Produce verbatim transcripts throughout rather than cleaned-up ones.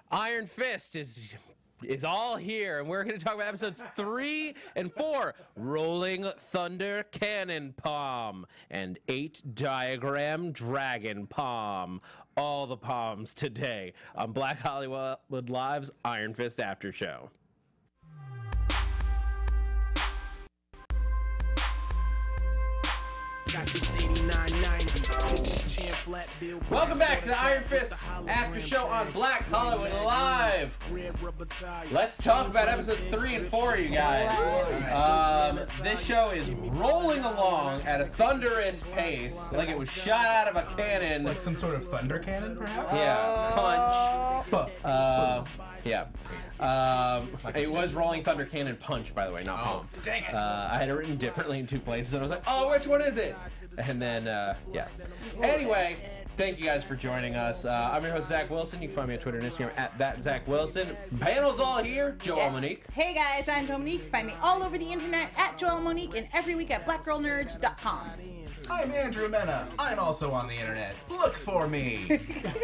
Iron Fist is is all here, and we're going to talk about episodes three and four, Rolling Thunder Cannon Palm, and eight Diagram Dragon Palm. All the palms today on Black Hollywood Live's Iron Fist After Show. Welcome back to the Iron Fist After Show on Black Hollywood Live. Let's talk about episodes three and four, you guys. Um, this show is rolling along at a thunderous pace, like it was shot out of a cannon. Like some sort of thunder cannon, perhaps? Yeah, punch. Uh, yeah. Um, it was Rolling Thunder Cannon Punch, by the way, not Oh, Pump. dang it. Uh, I had it written differently in two places, and I was like, oh, which one is it? And then, uh, yeah. Anyway, thank you guys for joining us. Uh, I'm your host, Zach Wilson. You can find me on Twitter and Instagram at that Zach Wilson. Panel's all here. Joel Yes. Monique. Hey guys, I'm Joel Monique. Find me all over the internet at Joel Monique and every week at black girl nerds dot com. I'm Andrew Mena. I'm also on the internet. Look for me.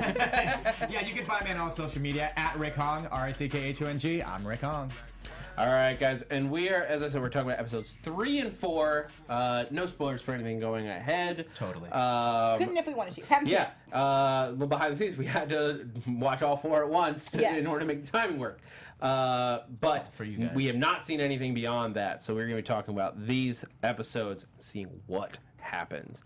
Yeah, you can find me on all social media at Rick Hong, R I C K H O N G. I'm Rick Hong. All right, guys, and we are, as I said, we're talking about episodes three and four. Uh, no spoilers for anything going ahead. Totally. Um, Couldn't if we wanted to. Haven't seen Yeah, it. uh, well, behind the scenes, we had to watch all four at once to, Yes. in order to make the timing work. Uh, but all for you guys. we have not seen anything beyond that, so we're going to be talking about these episodes, seeing what happens.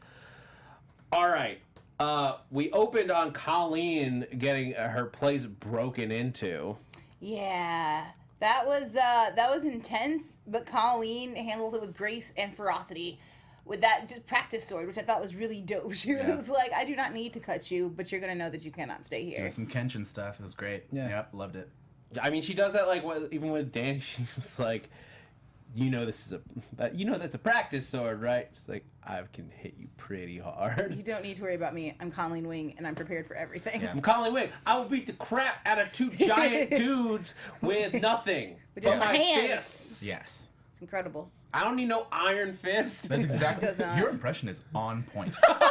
All right, uh, we opened on Colleen getting uh, her place broken into. Yeah, that was uh, that was intense, but Colleen handled it with grace and ferocity. With that just practice sword, which I thought was really dope. She Yeah. was like, I do not need to cut you, but you're going to know that you cannot stay here. Doing some Kenshin stuff. It was great. Yeah. Yep, loved it. I mean, she does that like what, even with Danny. She's just like, you know, this is a, that, you know, that's a practice sword, right? She's like, I can hit you pretty hard. You don't need to worry about me. I'm Colleen Wing, and I'm prepared for everything. Yeah. I'm Colin Wing. I will beat the crap out of two giant dudes with nothing. With but just my hands. fists. Yes. It's incredible. I don't need no iron fist. That's exactly. does not. Your impression is on point.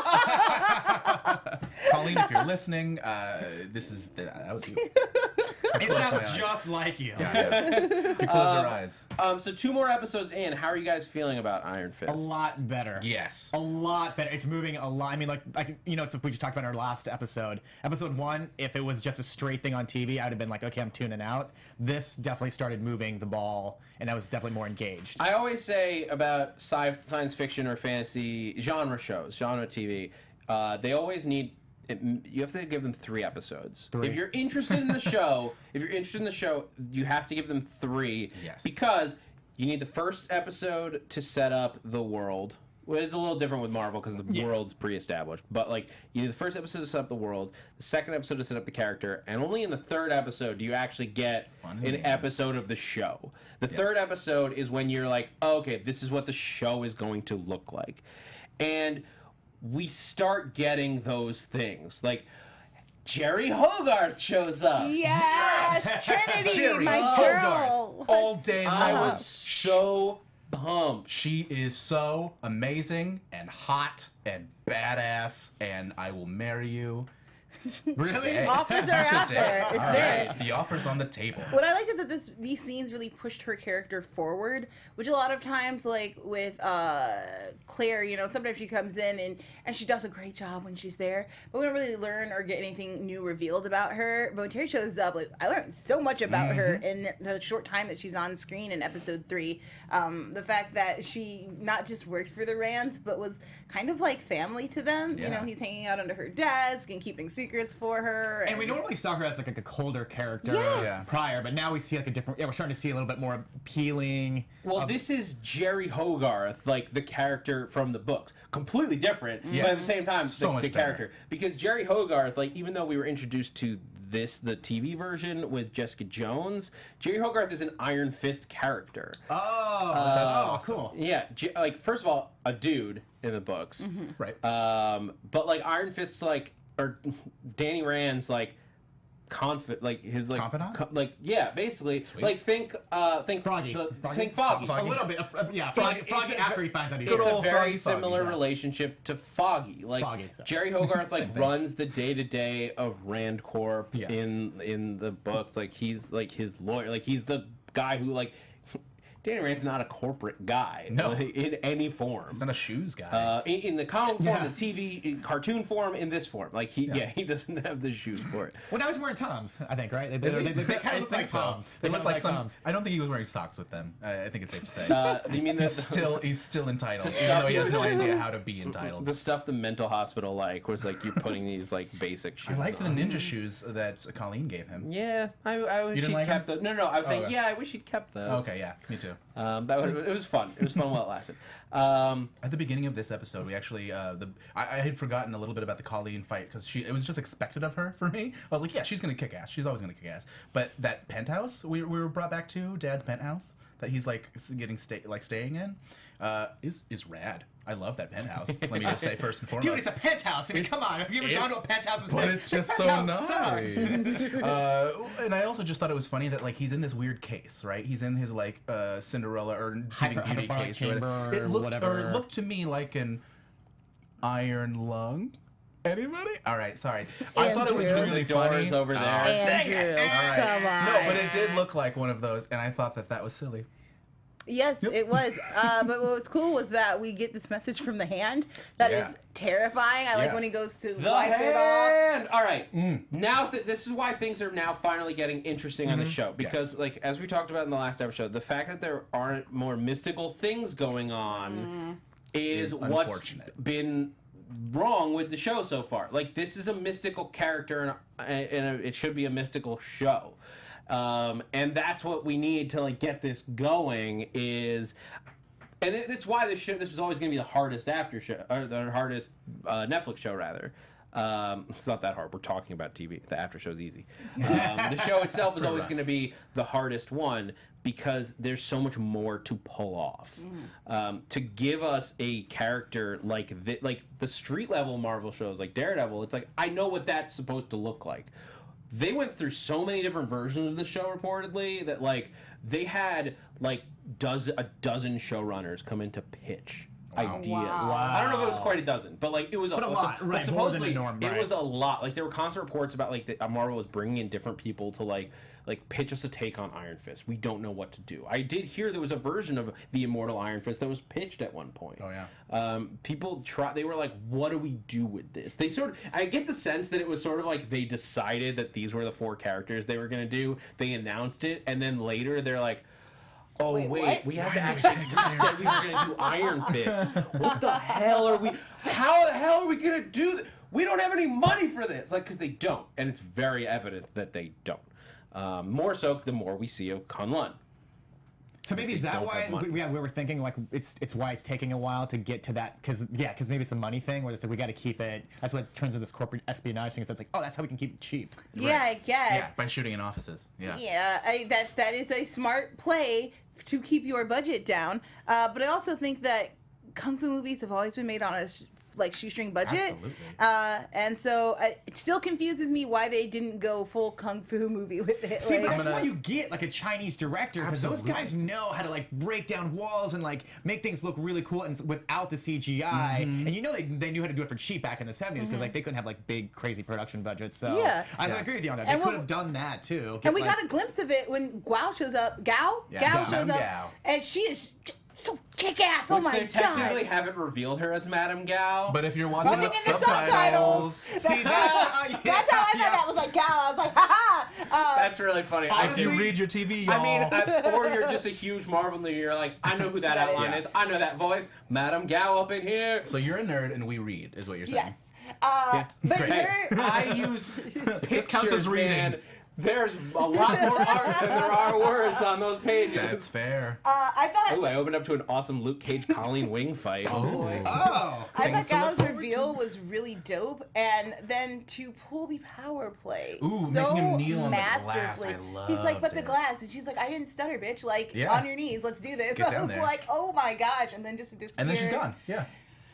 Colleen, if you're listening, uh, this is that was you. It sounds just like you. Yeah, yeah. If you close your eyes. Um, so two more episodes in. How are you guys feeling about Iron Fist? A lot better. Yes. A lot better. It's moving a lot. I mean, like, like you know, it's we just talked about in our last episode. Episode one, if it was just a straight thing on T V, I'd have been like, okay, I'm tuning out. This definitely started moving the ball, and I was definitely more engaged. I always say about sci- science fiction or fantasy genre shows, genre T V, uh, they always need. It, you have to give them three episodes. Three. If you're interested in the show, if you're interested in the show, you have to give them three. Yes. Because you need the first episode to set up the world. Well, it's a little different with Marvel because the Yeah. world's pre-established. But like, you need the first episode to set up the world, the second episode to set up the character, and only in the third episode do you actually get Fun an games. episode of the show. The third episode is when you're like, oh, okay, this is what the show is going to look like. And we start getting those things. Like, Jerry Hogarth shows up. Yes, Trinity, Jerry my Hogarth. girl. All day long. I was so pumped. She is so amazing and hot and badass, and I will marry you. Really? Today. Offers are out there. It's All there. right, the offer's on the table. What I liked is that this these scenes really pushed her character forward, which a lot of times, like with uh, Claire, you know, sometimes she comes in and, and she does a great job when she's there, but we don't really learn or get anything new revealed about her. But when Terry shows up, like I learned so much about her in the short time that she's on screen in episode three. Um, the fact that she not just worked for the Rands, but was kind of like family to them. You Yeah. know, he's hanging out under her desk and keeping secrets for her. And we normally saw her as like a, a colder character Yes. Yeah. prior, but now we see like a different. Yeah, we're starting to see a little bit more appealing. Well, of- this is Jerry Hogarth, like the character from the books. Completely different, but at Yes. the same time, So the, much the better. character. Because Jerry Hogarth, like, even though we were introduced to this, the T V version with Jessica Jones, Jerry Hogarth is an Iron Fist character. Oh, That's oh, awesome. cool. Yeah, J- like, first of all, a dude in the books. Right. Um, but, like, Iron Fist's, like, or Danny Rand's, like, confident, like his like Confidant? co- like yeah, basically like think uh think Froggy. the- Froggy? think Foggy. A little bit. Of, yeah, Froggy, It's- Froggy it's a after ver- he finds out he's It's Good a old very Froggy Foggy, similar yeah. relationship to Foggy. Like Foggy, sorry. Jerry Hogarth like Same thing. runs the day to day of Rand Corp Yes. in in the books. Like he's like his lawyer. Like he's the guy who like Danny Rand's not a corporate guy. No. like, in any form. He's not a shoes guy. Uh, in, in the comic form, Yeah. the T V in cartoon form, in this form, like he, yeah. he doesn't have the shoes for it. Well, now he's wearing Toms, I think, right? They, they, Is he? they, they, they I kind of look think like so. Toms. They kind look of like some. Toms. I don't think he was wearing socks with them. I, I think it's safe to say. Uh, you mean the, he's still he's still entitled, The even stuff though he he has no was just- idea how to be entitled. the stuff the mental hospital like was like you're putting these like basic shoes. I liked the on. ninja shoes that Colleen gave him. Yeah, I, I wish didn't he'd like kept them? those. No, no, I was saying, okay. yeah, I wish he'd kept those. Okay, yeah, me too. Um, that would, it was fun. It was fun while it lasted. Um, At the beginning of this episode, we actually uh, the I, I had forgotten a little bit about the Colleen fight because she it was just expected of her for me. I was like, yeah, she's gonna kick ass. She's always gonna kick ass. But that penthouse we, we were brought back to, Dad's penthouse that he's like s- getting stay like staying in, uh, is is rad. I love that penthouse. Let me just say first and foremost. Dude, it's a penthouse. I mean, It's- come on. Have you ever it's- gone to a penthouse and But said, it's "This just so penthouse nice. sucks"? uh, and I also just thought it was funny that like he's in this weird case, right? He's in his like uh, Cinderella or Sleeping Hyper- Beauty hyperbaric case. or whatever. chamber it or looked, whatever. Or it looked to me like an iron lung. Anybody? All right, sorry. I thought it was Andrew. really The door's funny. over there. Oh, dang it! Andrew, All right. come on. No, but it did look like one of those, and I thought that that was silly. Yes, Yep. it was. Uh, but what was cool was that we get this message from the hand that is Yeah. terrifying. I like Yeah. when he goes to the wipe it off. hand. All right. Now th- this is why things are now finally getting interesting on the show because, Yes. like as we talked about in the last episode, the fact that there aren't more mystical things going on is, Is what's unfortunate. been wrong with the show so far. Like this is a mystical character and, and it should be a mystical show. Um, and that's what we need to like get this going is and it, it's why this show this was always going to be the hardest after show or the hardest uh, Netflix show rather. Um, it's not that hard. We're talking about T V. The after show's easy. Um, the show itself is always rough. going to be the hardest one because there's so much more to pull off. Um, to give us a character like the, like the street level Marvel shows like Daredevil, it's like I know what that's supposed to look like. They went through so many different versions of the show reportedly that like they had like does a dozen showrunners come in to pitch ideas. Wow. I don't know if it was quite a dozen, but like it was But a so- lot, but right, more than supposedly the norm, it right. was a lot. Like there were constant reports about like that Marvel was bringing in different people to like like pitch us a take on Iron Fist. We don't know what to do. I did hear there was a version of the Immortal Iron Fist that was pitched at one point. Oh, yeah. Um, people try. They were like, "What do we do with this?" They sort of. I get the sense that it was sort of like they decided that these were the four characters they were going to do. They announced it, and then later they're like. Oh wait, Wait, what? we have to actually. We said we were gonna do Iron Fist. What the hell are we? How the hell are we gonna do this? We don't have any money for this. Like, because they don't, and it's very evident that they don't. Um, more so, the more we see of Kunlun. So maybe is that don't why have money. we, yeah, we were thinking like it's it's why it's taking a while to get to that because yeah because maybe it's the money thing where it's like we got to keep it. That's what turns into this corporate espionage thing. So it's like oh that's how we can keep it cheap. Yeah, I guess. Yeah, by shooting in offices. Yeah. Yeah, I, that that is a smart play to keep your budget down. Uh, but I also think that kung fu movies have always been made on a sh- like shoestring budget. Absolutely. Uh, and so uh, it still confuses me why they didn't go full kung fu movie with it. See, like- but that's gonna- why you get like a Chinese director because those Absolutely. guys know how to like break down walls and like make things look really cool and s- without the C G I. And you know they, they knew how to do it for cheap back in the seventies because like they couldn't have like big crazy production budgets. So Yeah. I, I Yeah. agree with you on that. And they what- could have done that too. And we Get, like- got a glimpse of it when Gao shows up. Gao? Yeah, Gao Gao. shows Madame up. Gao. And she is j- so kick ass. Oh Which my they technically god. haven't revealed her as Madame Gao. But if you're watching Watching with in the subtitles. subtitles, See, that's, uh, yeah, That's how I thought yeah. that was like Gao. I was like, ha ha. Uh, That's really funny. I if you do. read your T V, y'all. I mean, I, or you're just a huge Marvel nerd. You're like, I know who that That is- outline Yeah. is. I know that voice. Madame Gao up in here. so you're a nerd and we read, is what you're saying. yes. Uh, but Hey, you're. I use pictures, counts as reading. man. There's a lot more art than there are words on those pages. That's fair. Uh, I thought. Ooh, I opened up to an awesome Luke Cage Colleen Wing fight. Oh. boy. Oh. I Things thought to look Gao's forward reveal was really dope, and then to pull the power play Ooh, so making him kneel on the glass, masterfully. I He's like, loved "But the it. glass," and she's like, "I didn't stutter, bitch. Like Yeah. on your knees, let's do this." Get I down was there. like, "Oh my gosh!" And then just to disappear. And then she's gone. Yeah.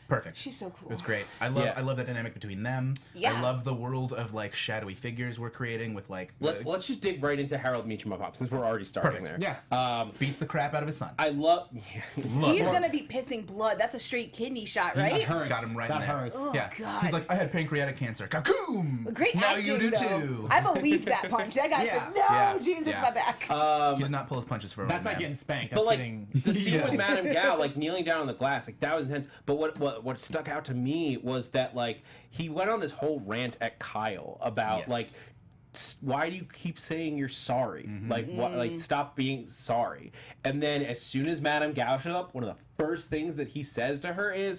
Perfect. She's so cool. It was great. I love Yeah. I love the dynamic between them. Yeah. I love the world of like shadowy figures we're creating with like Let's uh, let's just dig right into Harold Meacham Pop since we're already starting Perfect. there. Yeah. Um, beats the crap out of his son. I love. Love He's it. gonna be pissing blood. That's a straight kidney shot, That right? hurts. Got him right That in there. hurts. Oh, yeah. God. He's like, I had pancreatic cancer. Kakoom! Great now acting, you do though. too. I believed that punch. That guy Yeah. said, "No, Yeah. Jesus, Yeah. my back." Um, he did not pull his punches for a That's old not man. getting spanked. That's But like getting. the scene Yeah. with Madame Gao, like kneeling down on the glass, like that was intense. But what what what stuck out to me was that like he went on this whole rant at Kyle about Yes. like s- why do you keep saying you're sorry? Mm-hmm. Like what? Like stop being sorry. And then as soon as Madame Gao shows up, one of the first things that he says to her is,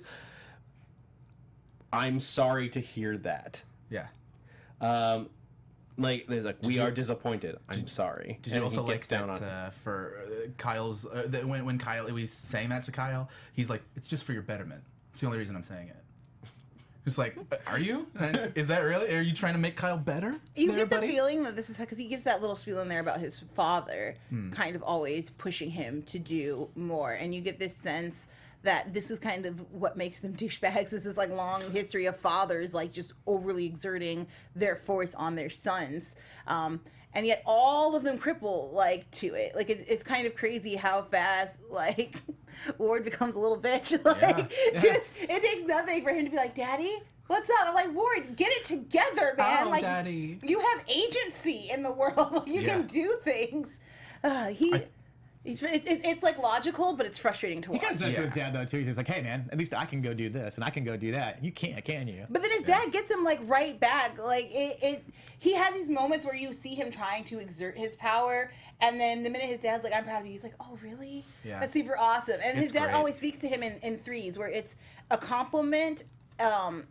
"I'm sorry to hear that." Yeah. Um, like there's like we you- are disappointed. I'm sorry. Did And you also he like gets down that on uh, for uh, Kyle's uh, that when when Kyle was saying that to Kyle, he's like, "It's just for your betterment." It's the only reason I'm saying it. It's like, "Uh, are you? And is that really? Are you trying to make Kyle better? You there, get the buddy? feeling that this is because he gives that little spiel in there about his father Hmm. kind of always pushing him to do more. And you get this sense that this is kind of what makes them douchebags. This is like long history of fathers like just overly exerting their force on their sons. Um, and yet all of them cripple like to it. Like it's, it's kind of crazy how fast like Ward becomes a little bitch. Like Yeah. just it takes nothing for him to be like, "Daddy, what's up?" I'm like, "Ward, get it together, man." Oh, like Daddy. you have agency in the world. You Yeah. can do things. Uh, he, he's, it's, it's, it's like logical, but it's frustrating to He watch. kind of said to Yeah. his dad though too. He's like, "Hey man, at least I can go do this, and I can go do that. You can't, can you?" But then his dad gets him like right back. Like it, it, he has these moments where you see him trying to exert his power, and then the minute his dad's like, "I'm proud of you," he's like, "Oh really? Yeah. That's super awesome." And his It's dad great. always speaks to him in, in threes, where it's a compliment, um,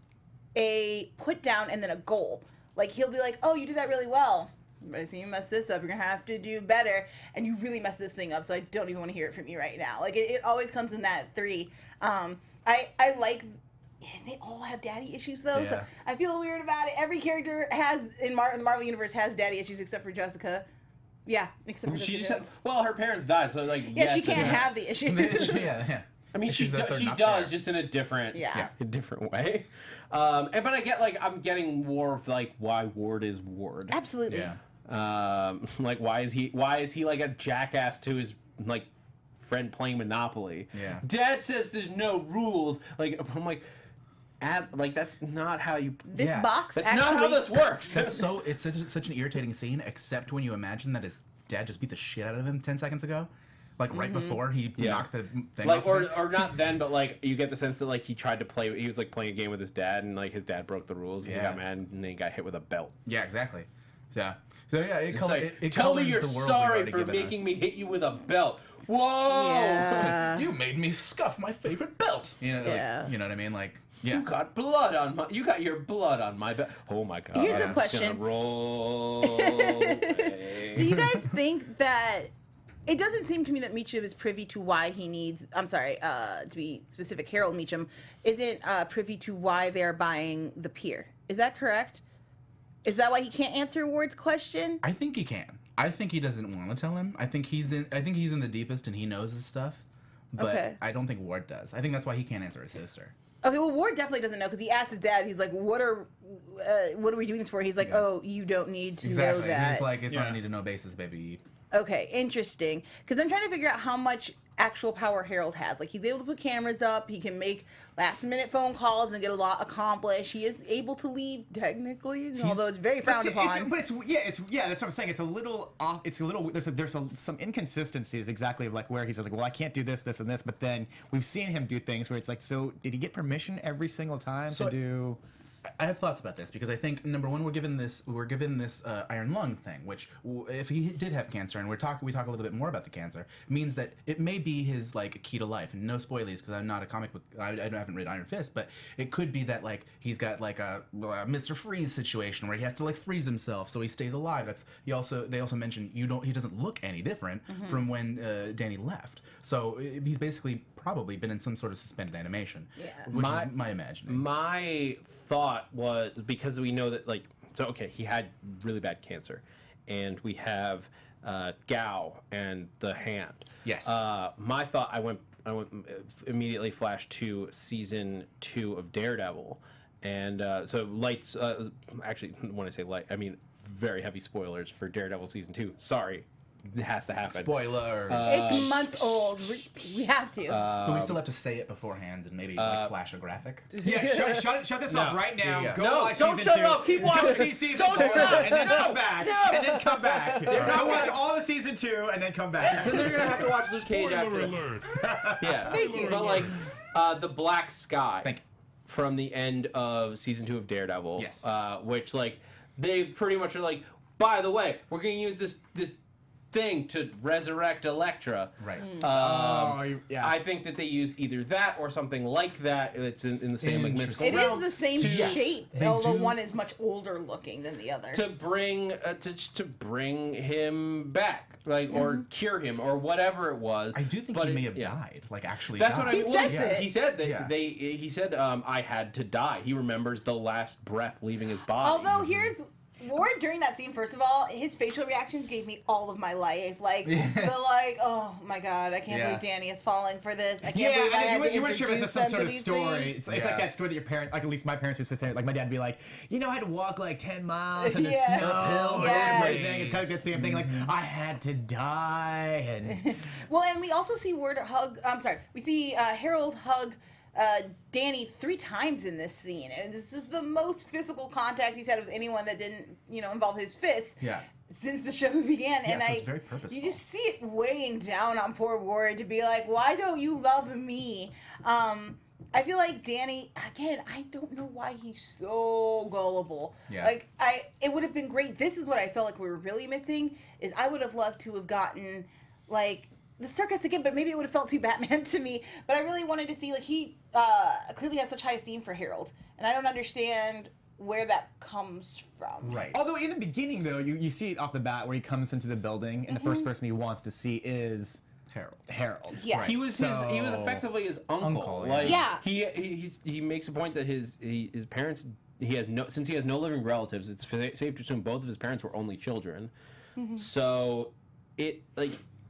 a put down, and then a goal. Like he'll be like, "Oh, you did that really well. But so you messed this up. You're gonna have to do better, and you really messed this thing up. So I don't even want to hear it from you right now." Like it, it always comes in that three. Um, I I like. They all have daddy issues though. So Yeah. I feel weird about it. Every character has in Mar- the Marvel universe has daddy issues except for Jessica. Yeah, except for She Jessica. just Jones. well, her parents died, so like yeah, yes she and can't no. have the issues. yeah, yeah. I mean, she Issues that do, they're she not does there. just in a different Yeah. Yeah. a different way. Um, and but I get like I'm getting more of like why Ward is Ward. Absolutely. Yeah. Um, like why is he why is he like a jackass to his like friend playing Monopoly? Yeah. Dad says there's no rules. Like I'm like, as like that's not how you. This Yeah. box That's actually. not how this works. That's so. It's such, such an irritating scene, except when you imagine that his dad just beat the shit out of him ten seconds ago, like right before he Yeah. knocked the thing like off. or, of it. or not then, but like you get the sense that like he tried to play. He was like playing a game with his dad, and like his dad broke the rules, and he Yeah. got mad, and then he got hit with a belt. Yeah, exactly. So, so yeah, it, It's col- like, it, it tell me colors you're the world we've sorry already for given making us. me hit you with a belt. Whoa! Yeah. You made me scuff my favorite belt. You know, Yeah. like, you know what I mean? Like, yeah. You got blood on my. You got your blood on my belt. Oh my god! Here's a I'm just question. gonna roll. away. Do you guys think that it doesn't seem to me that Meacham is privy to why he needs? I'm sorry, uh, to be specific, Harold Meacham isn't uh, privy to why they're buying the pier. Is that correct? Is that why he can't answer Ward's question? I think he can. I think he doesn't want to tell him. I think he's in. I think he's in the deepest and he knows his stuff. But Okay. I don't think Ward does. I think that's why he can't answer his sister. Okay, well, Ward definitely doesn't know because he asked his dad. He's like, "What are, uh, what are we doing this for?" He's like, Yeah. "Oh, you don't need to Exactly. know that." He's like, it's on Yeah. a need to know basis, baby. Okay, interesting. Because I'm trying to figure out how much actual power Harold has. Like, he's able to put cameras up. He can make last-minute phone calls and get a lot accomplished. He is able to leave, technically, although it's very But frowned it's, it's- upon. but it's yeah, it's yeah. That's what I'm saying. It's a little off. It's a little. There's a, there's a, some inconsistencies exactly of like where he says like, well, I can't do this, this, and this. But then we've seen him do things where it's like, so did he get permission every single time So- to do? I have thoughts about this because I think number one, we're given this we're given this uh, iron lung thing, which w- if he did have cancer, and we're talking we talk a little bit more about the cancer, means that it may be his like key to life. And no spoilies because I'm not a comic book. I, I haven't read Iron Fist, but it could be that like he's got like a, a Mister Freeze situation where he has to like freeze himself so he stays alive. That's he also they also mentioned you don't he doesn't look any different from when uh, Danny left. So uh, he's basically probably been in some sort of suspended animation. Yeah. Which My- is my imagining. My thought was because we know that like so okay he had really bad cancer, and we have uh, Gao and the hand. Yes. Uh, my thought I went I went, immediately flashed to season two of Daredevil, and uh, so lights. Uh, actually, when I say light, I mean very heavy spoilers for Daredevil season two. Sorry, it has to happen. Spoilers. It's months old. We, we have to. but we still have to say it beforehand and maybe like, flash a graphic. Yeah, shut, shut, shut this off No. right now. Yeah, yeah. Go No, watch don't season shut two. it up. Keep Go watching. see season Don't two, stop. and then No. come back, No. and then come back. Go watch all of season two, and then come back. So they're gonna have to watch Luke Cage after. Spoiler alert. Yeah, Thank you. but like uh, the Black Sky Thank you. from the end of season two of Daredevil. Yes. Uh, which like they pretty much are like, by the way, we're gonna use this this thing to resurrect Elektra. Right. Um, Oh, you- yeah. I think that they use either that or something like that. It's in, in the same like mystical It realm is the same to- shape, They although do- one is much older looking than the other. to bring uh, to to bring him back, like or cure him or whatever it was. I do think but he it- may have yeah. died. Like actually That's died. what I He mean. Well, says he, it. he said that Yeah. they. He said, um, "I had to die." He remembers the last breath leaving his body. Although here's Ward during that scene, first of all, his facial reactions gave me all of my life. Like the like, oh my god, I can't Yeah. believe Danny is falling for this. I can't Yeah, believe I I mean, had you, would- to you weren't sure if introduce this was some them sort to of these story. things. It's, it's Yeah. like that story that your parent, like at least my parents used to say. Like my dad would be like, you know, I had to walk like ten miles in the Yes, snow and yes. everything. It's kind of the same thing. Like I had to die, and Well, and we also see Ward hug. I'm sorry, we see uh, Harold hug uh, Danny three times in this scene, and this is the most physical contact he's had with anyone that didn't, you know, involve his fists. Yeah. Since the show began, and so I, it's very purposeful. you just see it weighing down on poor Ward to be like, "Why don't you love me?" Um, I feel like Danny, again, I don't know why he's so gullible. Yeah. Like I, it would have been great. This is what I felt like we were really missing. Is I would have loved to have gotten like the circus again, but maybe it would have felt too Batman to me. But I really wanted to see like he uh, clearly has such high esteem for Harold, and I don't understand where that comes from. Right. although in the beginning though, you, you see it off the bat where he comes into the building, and the first person he wants to see is Harold. Harold. Yeah. He was his. He was So- effectively his uncle. Uncle, yeah. Like, Yeah. He he he's, he makes a point that his he, his parents. He has no since he has no living relatives. It's fa- safe to assume both of his parents were only children. So, it like.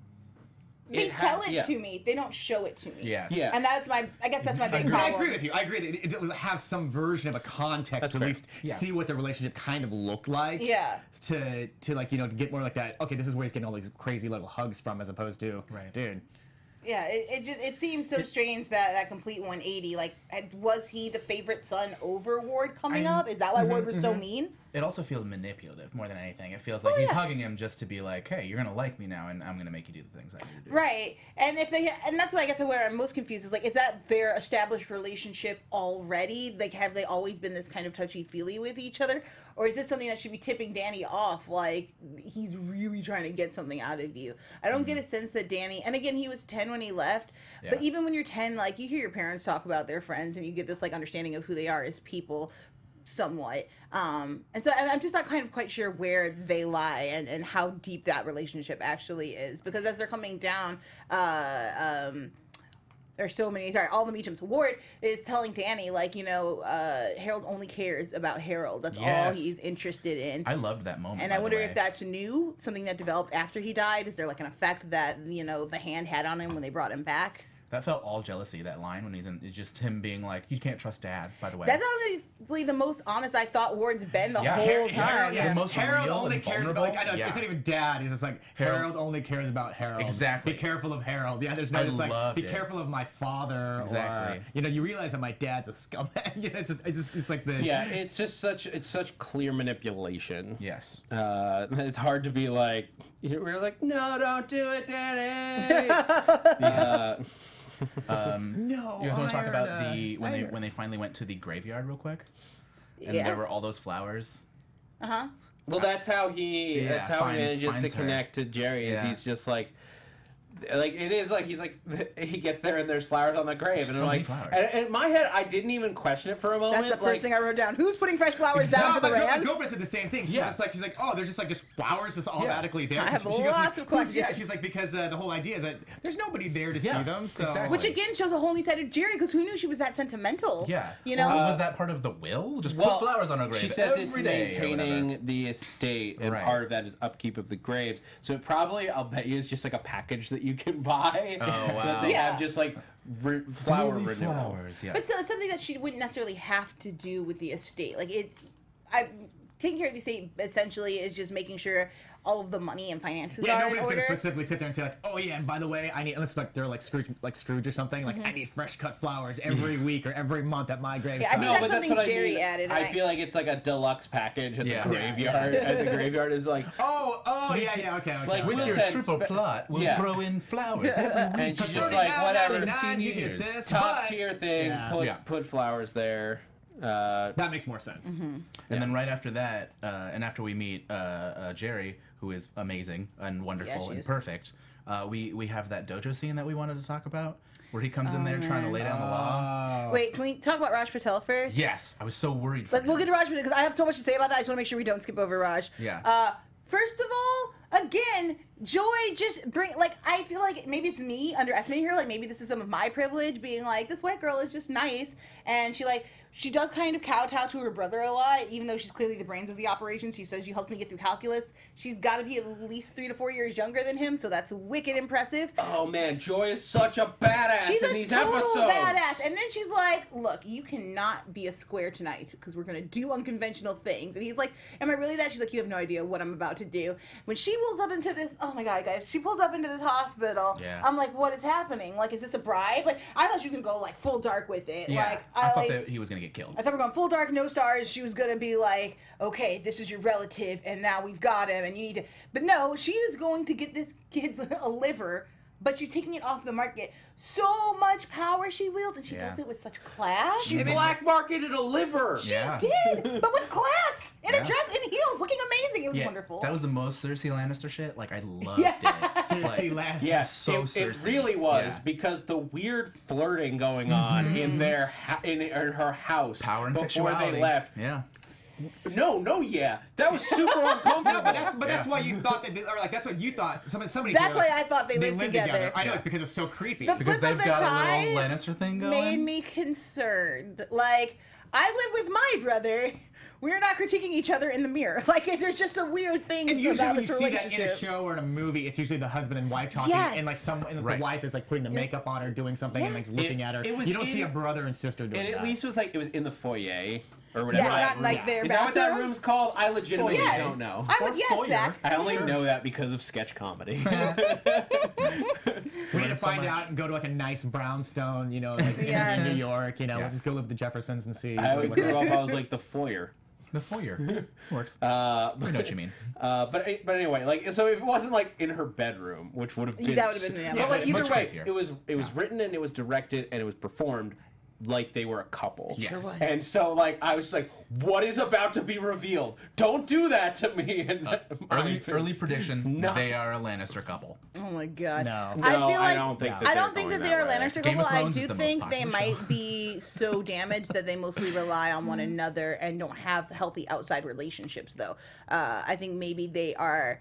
They it ha- tell it yeah. to me. They don't show it to me. Yes. Yeah. And that's my. I guess that's my big But I problem. agree with you. I agree that it, it has some version of a context That's to at fair. least Yeah. see what the relationship kind of looked like. Yeah. To to like you know to get more like that. Okay, this is where he's getting all these crazy little hugs from, as opposed to Right. dude. Yeah, it, it just it seems so strange that that complete one eighty. Like, had- was he the favorite son over Ward coming I'm- up? Is that why Ward was so mean? It also feels manipulative more than anything. It feels like Oh, he's yeah. hugging him just to be like, "Hey, you're gonna like me now, and I'm gonna make you do the things I need to do." Right. And if they and that's why I guess where I'm most confused is like, is that their established relationship already? Like, have they always been this kind of touchy feely with each other, or is this something that should be tipping Danny off? Like, he's really trying to get something out of you. I don't get a sense that Danny. And again, he was ten when he left. But Yeah. even when you're ten, like you hear your parents talk about their friends, and you get this like understanding of who they are as people. Somewhat, um, and so I'm I'm just not kind of quite sure where they lie and, and how deep that relationship actually is. Because as they're coming down, uh, um, there's so many. Sorry, all the Meachums. Ward is telling Danny like, you know, uh, Harold only cares about Harold. That's all Yes. he's interested in. I loved that moment. And by I the wonder way. if that's new, something that developed after he died. Is there like an effect that you know the hand had on him when they brought him back? That felt all jealousy. That line when he's in, it's just him being like, "You can't trust Dad." By the way, That's honestly the most honest I thought Ward's been the Yeah, whole Har- time. Harold- yeah, the most Harold real only and cares about. vulnerable. Like, I know Yeah. it's not even Dad. He's just like Harold, Harold- only cares about Harold. Exactly. Be careful of Harold. Yeah, there's no I just like loved be it. careful of my father. Exactly. Or, you know, you realize that my dad's a scumbag. You know, it's just, it's just it's like the Yeah, it's just such it's such clear manipulation. yes. Uh, it's hard to be like we're like no, don't do it, Danny. uh, Um, No. you guys want to talk about iron, the uh, when they iron. when they finally went to the graveyard real quick, and Yeah. there were all those flowers. Uh huh. well, that's how he Yeah, that's how finds- he manages to finds her. connect to Jerry. Is Yeah. he's just like. Like it is like he's like he gets there and there's flowers on the grave and So I'm many like flowers. and, and in my head I didn't even question it for a moment. That's the first like, thing I wrote down. Who's putting fresh flowers down No, for the my, girl- my Rams? girlfriend said the same thing. She's Yeah. just like she's like, oh, they're just like just flowers just automatically there. I have she goes, lots like, of "Who's-" questions. Yeah, she's like because uh, the whole idea is that there's nobody there to Yeah, see them. So exactly. Which again shows a whole new side of Jerry, because who knew she was that sentimental? Yeah. You know? Well, was that part of the will? Just Well, put flowers on her grave. She says it's every day or whatever. maintaining the estate, and Right. part of that is upkeep of the graves. So it probably, I'll bet you, is just like a package that you you can buy. Oh, wow. That they Yeah. have just like re- flower Daily renewal. flowers, yeah. But so it's something that she wouldn't necessarily have to do with the estate. Like it, I taking care of the estate essentially is just making sure all of the money and finances Yeah, are in nobody's order. gonna specifically sit there and say like, oh yeah, and by the way, I need unless like they're like Scrooge, like Scrooge or something. Like I need fresh cut flowers every week or every month at my graveside. Yeah, I think No, that's but that's something what Jerry I mean. added, and I I- feel like it's like a deluxe package at Yeah. the Yeah, graveyard. At the graveyard is like, Oh, oh yeah, yeah, okay, okay. Like, With We'll your take triple spe- plot, we'll Yeah. throw in flowers every week. and she's for just thirty like, dollars, whatever. seventeen Nine, you get years. this, top but- tier thing. Yeah. Put Yeah. put flowers there. Uh, that makes more sense. And then right after that, uh, and after we meet uh, uh, Jerry, who is amazing and wonderful she and is. perfect, uh, we we have that dojo scene that we wanted to talk about, where he comes in there Oh, trying to lay down the law. Wait, can we talk about Raj Patel first? Yes, I was so worried. For Let's, we'll him. get to Raj because I have so much to say about that. I just want to make sure we don't skip over Raj. Yeah. Uh, first of all, again, Joy just bring like I feel like maybe it's me underestimating her. Like maybe this is some of my privilege, being like this white girl is just nice, and she like. She does kind of kowtow to her brother a lot, even though she's clearly the brains of the operation. She says, you helped me get through calculus. She's got to be at least three to four years younger than him, so that's wicked impressive. oh man, Joy is such a badass She's in a these total episodes. badass. And then she's like, look, you cannot be a square tonight because we're going to do unconventional things. And he's like, am I really that? She's like, you have no idea what I'm about to do. When she pulls up into this, oh my God, guys, she pulls up into this hospital. Yeah. I'm like, what is happening? Like, is this a bribe? Like, I thought she was going to go like full dark with it. Yeah, Like, I, I, thought like, that he was gonna get killed. I thought we we're going full dark, no stars. She was gonna be like, okay, this is your relative, and now we've got him, and you need to. But no, she is going to get this kid's a liver, but she's taking it off the market. So much power she wields, and she Yeah. does it with such class. She black marketed a liver. Yeah. did, but with class, in Yeah. a dress, in heels, looking amazing. It was Yeah, wonderful. that was the most Cersei Lannister shit. Like I loved Yeah. it. Cersei Like, Land. Yeah, So it, it Cersei. really was Yeah. because the weird flirting going on Mm-hmm. in their ha- in, in her house power and before sexuality. they left. Yeah. No, no, yeah, that was super uncomfortable. No, but that's but that's Yeah. why you thought that, they, or like that's what you thought. Somebody, somebody. That's here, why I thought they lived together. I know Yeah. it's because it's so creepy. The Because flip they've of the got a tide little Lannister thing going. made me concerned. Like, I live with my brother. We're not critiquing each other in the mirror. Like, there's just a weird thing And usually about when you this see that in relationship. a show or in a movie, it's usually the husband and wife talking, Yes. and like some, and Right. the wife is like putting the makeup on her, doing something, and like Yes. looking It- at her. it was You don't see in- a brother and sister doing And that. at least it was like it was in the foyer or whatever. Yeah, that not in, like, room- their Is that what that bathroom? room's called? I legitimately Yes. don't know. I would, Or yes, foyer. Zach. I only Sure. know that because of sketch comedy. we need to so find much. out and go to like a nice brownstone, you know, like in- Yes. in New York. You know, Yeah. let's go live with the Jeffersons and see. I what grew they- up. I was like the foyer. The foyer works. Uh, I know what you mean. Uh, but but anyway, like so, if it wasn't like in her bedroom, which would have been That would've been, yeah. but Yeah, like it's either much way, creepier. it was it was Yeah. written and it was directed and it was performed like they were a couple. Yes. Sure was. And so like I was like, what is about to be revealed? Don't do that to me. And my Early face- early prediction. not- They are a Lannister couple. Oh my God. No. No, I feel like I don't think. Yeah. That I they're don't think going that they are way. Lannister Game couple. of I Thrones do is the most think they popular might be so damaged that they mostly rely on one another and don't have healthy outside relationships. Though uh, I think maybe they are.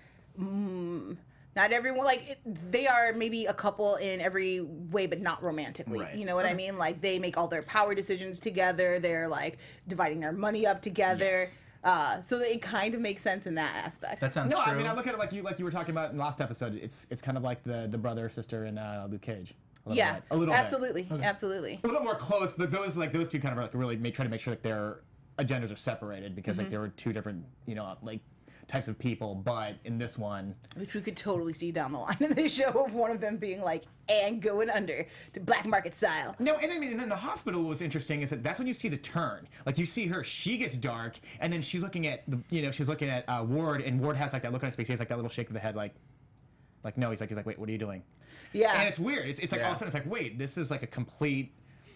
Mm, not everyone like it, they are maybe a couple in every way, but not romantically. Right. You know what I mean? Like they make all their power decisions together. They're like dividing their money up together. Yes. Uh, so it kind of makes sense in that aspect. That sounds No, true. I mean I look at it like you like you were talking about in the last episode. It's it's kind of like the the brother sister in uh, Luke Cage. A little yeah, bit. a little bit. absolutely, absolutely. A little bit more close. The, those like those two kind of like really make, try to make sure that their agendas are separated because like there were two different you know like types of people. But in this one, Which we could totally see down the line in the show of one of them being like, and going under to black market style. no, and then, and then the hospital was interesting. Is that that's when you see the turn. Like you see her, she gets dark, and then she's looking at the you know she's looking at uh, Ward, and Ward has like that look on his face. He has like that little shake of the head, like. Like no, he's like he's like wait, what are you doing? Yeah. And it's weird. It's it's like all of Yeah. a sudden it's like wait, this is like a complete.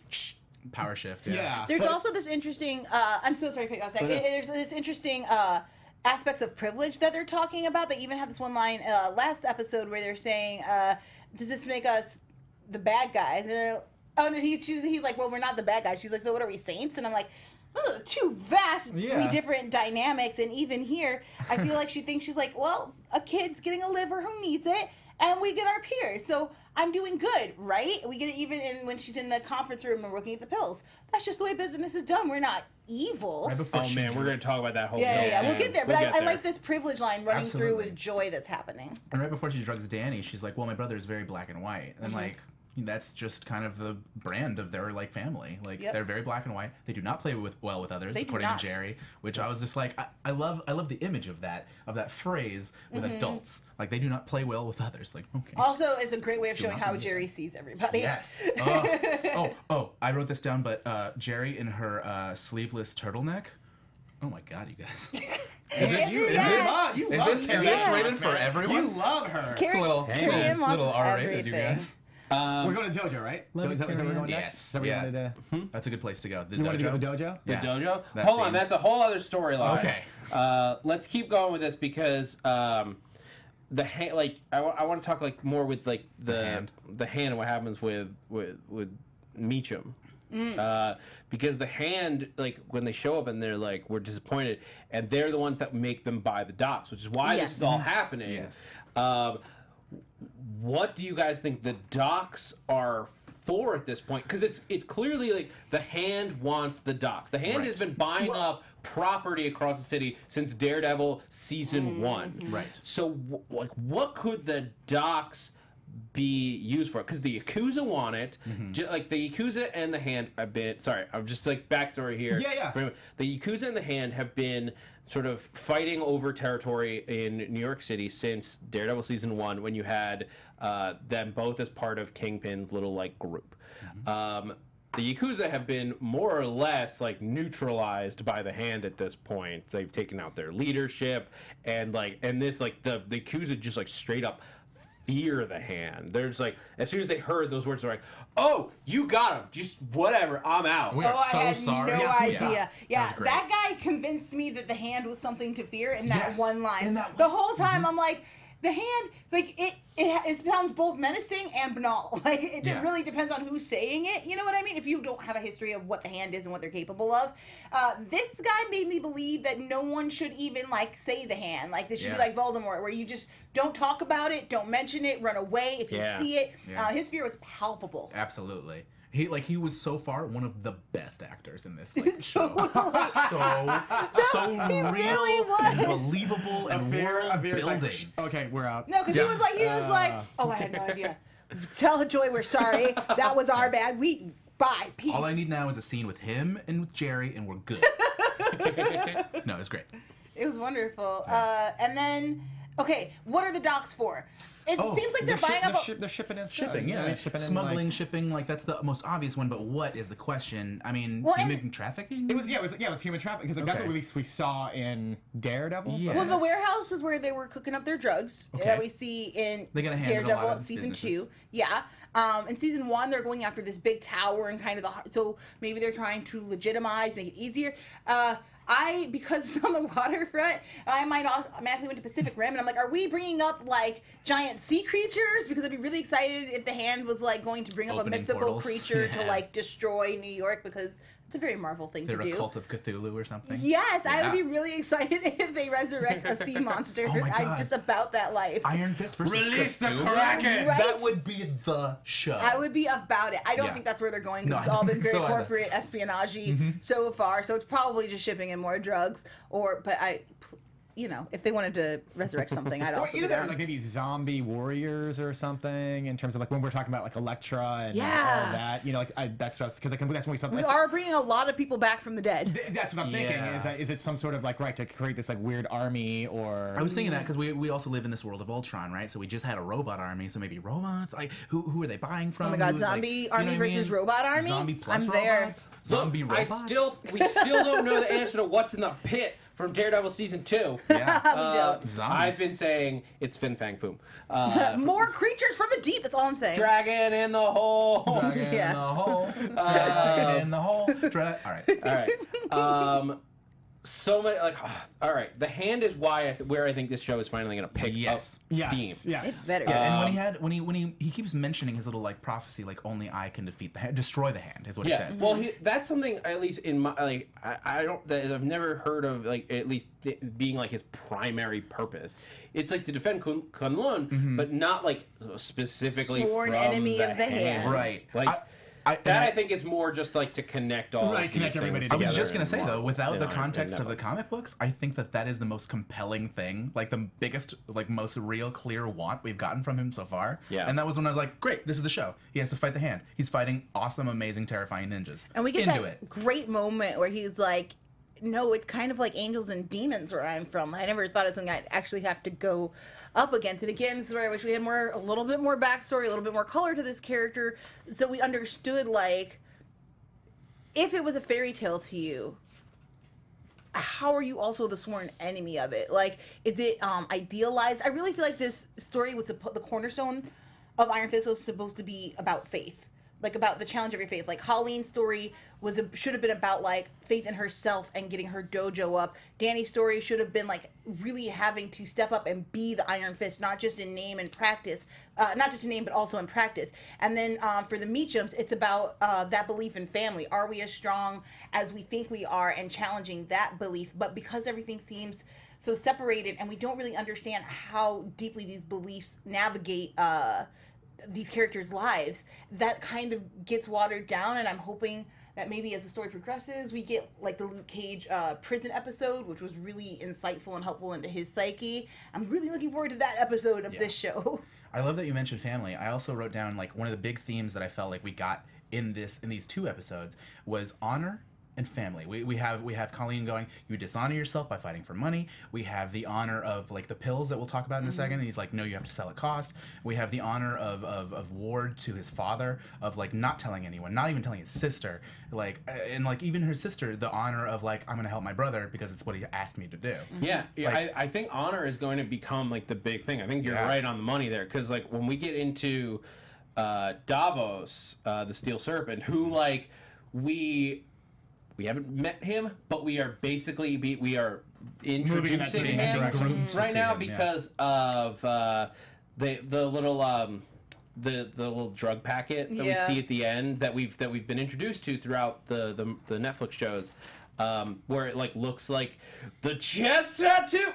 Power shift. Yeah. Yeah. There's but- also this interesting, uh, I'm so sorry, I'll say, Go ahead. there's this interesting uh, aspects of privilege that they're talking about. They even have this one line uh, last episode where they're saying, uh, does this make us the bad guys? And they're, oh, no, he, she's, he's like, well, we're not the bad guys. She's like, so what are we, saints? And I'm like, those are two vastly Yeah. different dynamics. And even here, I feel like she thinks she's like, well, a kid's getting a liver who needs it, and we get our peers. So I'm doing good, right? We get it even in when she's in the conference room and working at the pills. That's just the way business is done. We're not evil. Right before Oh she man, we're gonna talk about that whole. Yeah, yeah, deal yeah. We'll soon. get there. But We'll I, get I there. like this privilege line running through Absolutely. with joy that's happening. And right before she drugs Danny, she's like, "Well, my brother is very black and white," and Mm-hmm. like that's just kind of the brand of their like family. Like Yep. they're very black and white. They do not play with well with others, They do according not. to Jerry. Which I was just like, I, I love, I love the image of that of that phrase with Mm-hmm. adults. Like they do not play well with others. Like okay. Also, it's a great way of showing not how believe Jerry sees everybody. Yes. Oh, oh, oh, I wrote this down, but uh, Jerry in her uh, sleeveless turtleneck. Oh my god, you guys. Is this you? Is Yes. this, love, you Is love this- is Carrie this Ann rated Moss, for man. everyone? You love her. Carrie- It's a little, Carrie little, Ann Moss little is R-rated, you everything. guys. Um, We're going to Dojo, right? Love Is that, is that where we're going Carrie Ann. next? Yes, Is that where yeah. you wanted to? That's a good place to go. The You want to dojo? go to the Dojo? The Yeah, dojo. that Hold on, scene. that's a whole other storyline. Okay. Uh, let's keep going with this because um, the hand, like I, I want to talk like more with like the The hand. the hand and what happens with with with Meacham. Mm. Uh, because the hand, like when they show up and they're like, we're disappointed, and they're the ones that make them buy the docks, which is why Yes. this is all happening. Yes. Um, what do you guys think the docks are for at this point? Because it's it's clearly like the hand wants the docks. The hand Right. has been buying up property across the city since Daredevil season one. Right. So, w- like, what could the docks be used for? Because the Yakuza want it. Mm-hmm. Ju- like the Yakuza and the hand have been. Sorry, I'm just like backstory here. Yeah, yeah. For a- The Yakuza and the hand have been sort of fighting over territory in New York City since Daredevil season one, when you had uh, them both as part of Kingpin's little like group. Mm-hmm. Um, the Yakuza have been more or less like neutralized by the hand at this point. They've taken out their leadership, and like, and this like the the Yakuza just like straight up fear the hand. There's like, as soon as they heard those words, they're like, "Oh, you got him. Just whatever. I'm out." We are Oh, so I had sorry. no Yeah. idea. Yeah. Yeah, That was great. that guy convinced me that the hand was something to fear in that Yes, one line. in that the one- whole time I'm like, the hand, like it, it, it sounds both menacing and banal. Like it, Yeah. it really depends on who's saying it. You know what I mean? If you don't have a history of what the hand is and what they're capable of, uh, this guy made me believe that no one should even like say the hand. Like this should be Yeah. like Voldemort, where you just don't talk about it, don't mention it, run away if you Yeah. see it. Yeah. Uh, his fear was palpable. Absolutely. He like he was so far one of the best actors in this like show. Totally. so so he real really was. and believable and world Veer's like, building. "Shh, okay, we're out. No, because Yeah. he was like, he was like, oh, I had no idea. Tell Joy we're sorry. That was our bad. We bye, peace. All I need now is a scene with him and with Jerry, and we're good. No, it's great. It was wonderful. Uh, and then, okay, what are the docks for? It Oh, seems like they're, They're, buying ship, up. they're, a- ship, they're shipping in stuff. Shipping, you know, yeah, shipping in, smuggling, like- shipping, like that's the most obvious one. But what is the question? I mean, Well, and- human trafficking. It was yeah, it was yeah, it was human trafficking because like, that's Okay. what at least we saw in Daredevil. Yeah. Well, the warehouse is where they were cooking up their drugs Okay. that we see in They gotta handle a lot Daredevil of season businesses. two. Yeah. Um, in season one, they're going after this big tower and kind of the so maybe they're trying to legitimize, make it easier. Uh, I because it's on the waterfront, I might automatically went to Pacific Rim, and I'm like, are we bringing up like giant sea creatures? Because I'd be really excited if the hand was like going to bring up Opening a mystical portals. creature to Yeah. like destroy New York, because it's a very Marvel thing They're to a do. cult of Cthulhu or something. Yes, I would Yeah. be really excited if they resurrect a sea monster. Oh my I'm God. just about that life. Iron Fist versus Release the Cthulhu? Kraken! Right? That would be the show. I would be about it. I don't Yeah. think that's where they're going No, because I it's all don't been think very so either. corporate espionage so far. So it's probably just shipping in more drugs. Or, but I, you know, if they wanted to resurrect something, I'd Or also either be that or down. like maybe zombie warriors or something in terms of like when we're talking about like Elektra and Yeah. all that. You know, like I, that's because I can that's when we something. We are bringing a lot of people back from the dead. Th- That's what I'm thinking. Yeah. Is that, is it some sort of like right to create this like weird army or? I was thinking that because we, we also live in this world of Ultron, right? So we just had a robot army, so maybe robots. Like who who are they buying from? Oh my God, Who's, like- zombie you know army what I versus mean? robot army? Zombie plus I'm there. robots. Zombie Look, robots. I still, we still don't know the answer to what's in the pit from Daredevil season two. Yeah. Uh, Zombies. I've been saying it's Fin Fang Foom. Uh, More creatures from the deep. That's all I'm saying. Dragon in the hole. Dragon Yes. in the hole. Dragon in the hole. Dra- All right. All right. Um, so many like, all right. The hand is why I th- where I think this show is finally going to pick Yes. up yes, steam. yes. It's better. Yeah, and when Um, he had when he when he he keeps mentioning his little like prophecy, like only I can defeat the hand, destroy the hand is what Yeah, he says. well, he, that's something at least in my like I, I don't that I've never heard of like at least th- being like his primary purpose. It's like to defend Kun, Kunlun, but not like specifically Sworn from enemy the of the hand. Right. Like I- I, That and I think is more just like to connect all. Right, of connect these everybody things I was together just gonna in say though, Marvel, without in the Iron- context in of the Netflix. comic books, I think that that is the most compelling thing, like the biggest, like most real, clear want we've gotten from him so far. Yeah. And that was when I was like, great, this is the show. He has to fight the Hand. He's fighting awesome, amazing, terrifying ninjas. And we get into that it. great moment where he's like, no, it's kind of like angels and demons where I'm from. I never thought it was something I'd actually have to go up against. And again, this is where I wish we had more, a little bit more backstory, a little bit more color to this character, so we understood, like, if it was a fairy tale to you, how are you also the sworn enemy of it? Like, is it um, idealized? I really feel like this story was suppo- the cornerstone of Iron Fist was supposed to be about faith, like about the challenge of your faith. Like Colleen's story was a, should have been about like faith in herself and getting her dojo up. Danny's story should have been like really having to step up and be the Iron Fist, not just in name and practice, uh, not just in name but also in practice. And then um, for the Meachums, it's about uh, that belief in family. Are we as strong as we think we are, and challenging that belief? But because everything seems so separated and we don't really understand how deeply these beliefs navigate uh, these characters' lives, that kind of gets watered down. And I'm hoping that maybe as the story progresses, we get like the Luke Cage uh, prison episode, which was really insightful and helpful into his psyche. I'm really looking forward to that episode of Yeah. this show. I love that you mentioned family. I also wrote down like one of the big themes that I felt like we got in this in these two episodes was honor and family. We, we have we have Colleen going, you dishonor yourself by fighting for money. We have the honor of like the pills that we'll talk about in a second. And he's like, no, you have to sell at cost. We have the honor of, of, of Ward to his father, of like not telling anyone, not even telling his sister. Like uh, and like even her sister, the honor of like, I'm gonna help my brother because it's what he asked me to do. Yeah, yeah Like- I, I think honor is going to become like the big thing. I think you're Yeah. right on the money there, because like when we get into uh, Davos, uh, the Steel Serpent, who like we we haven't met him, but we are basically be, we are introducing Moving in him that direction. Groomed to right see now him, yeah. because of uh, the the little. Um, the the little drug packet that Yeah. we see at the end that we've that we've been introduced to throughout the the, the Netflix shows, um, where it like looks like the chest tattoo.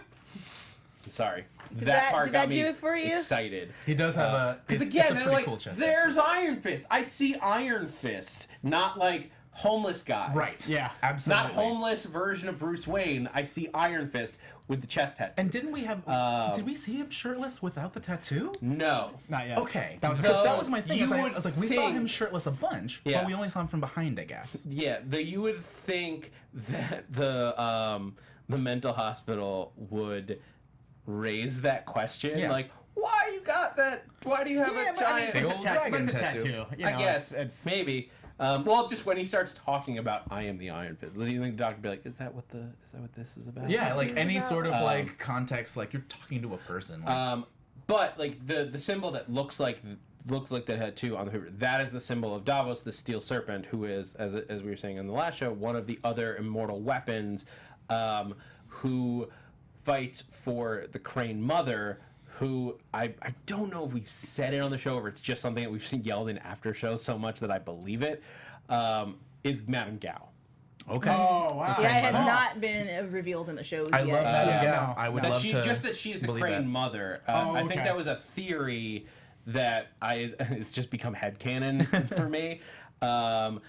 I'm sorry, that, that- part did got that me do it for you? excited. He does have a Because it's- again, it's a they're pretty like, cool chest there's Iron Fist. I see Iron Fist, not like homeless guy. right. Yeah. Absolutely. Not homeless version of Bruce Wayne. I see Iron Fist with the chest tattoo. And didn't we have? Uh, did we see him shirtless without the tattoo? no. Not yet. Okay, That was a No. because that was my thing. You is I, would I was like, we saw think- him shirtless a bunch, Yeah. but we only saw him from behind, I guess. Yeah, the, you would think that the um, the mental hospital would raise that question, Yeah. like, why you got that? Why do you have Yeah, a but I mean, giant? Big it's a old tattoo. dragon It's a tattoo. tattoo. You I know, guess it's, it's maybe. Um, well, just when he starts talking about "I am the Iron Fist," do you think the doctor would be like, "Is that what the is that what this is about?" Yeah, like any about- sort of Um, like context, like you're talking to a person. Like, Um, but like the the symbol that looks like looks like the tattoo on the paper, that is the symbol of Davos, the Steel Serpent, who is, as as we were saying in the last show, one of the other immortal weapons, um, who fights for the Crane Mother. Who I, I don't know if we've said it on the show or it's just something that we've seen yelled in after shows so much that I believe it, um, is Madame Gao. okay. Oh wow. Yeah, it has Oh. not been uh, revealed in the shows I yet. love that. yeah, yeah, no. I would That love she to. just that she's the believe Crane that. Mother. Uh, Oh, I think okay. that was a theory that I it's just become headcanon for me. Um,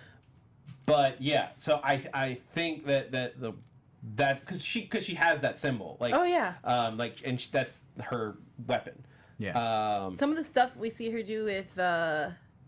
but yeah, so I I think that that the that because she because she has that symbol like Oh, yeah. um like and she, that's her weapon. Yeah. Um, Some of the stuff we see her do with uh,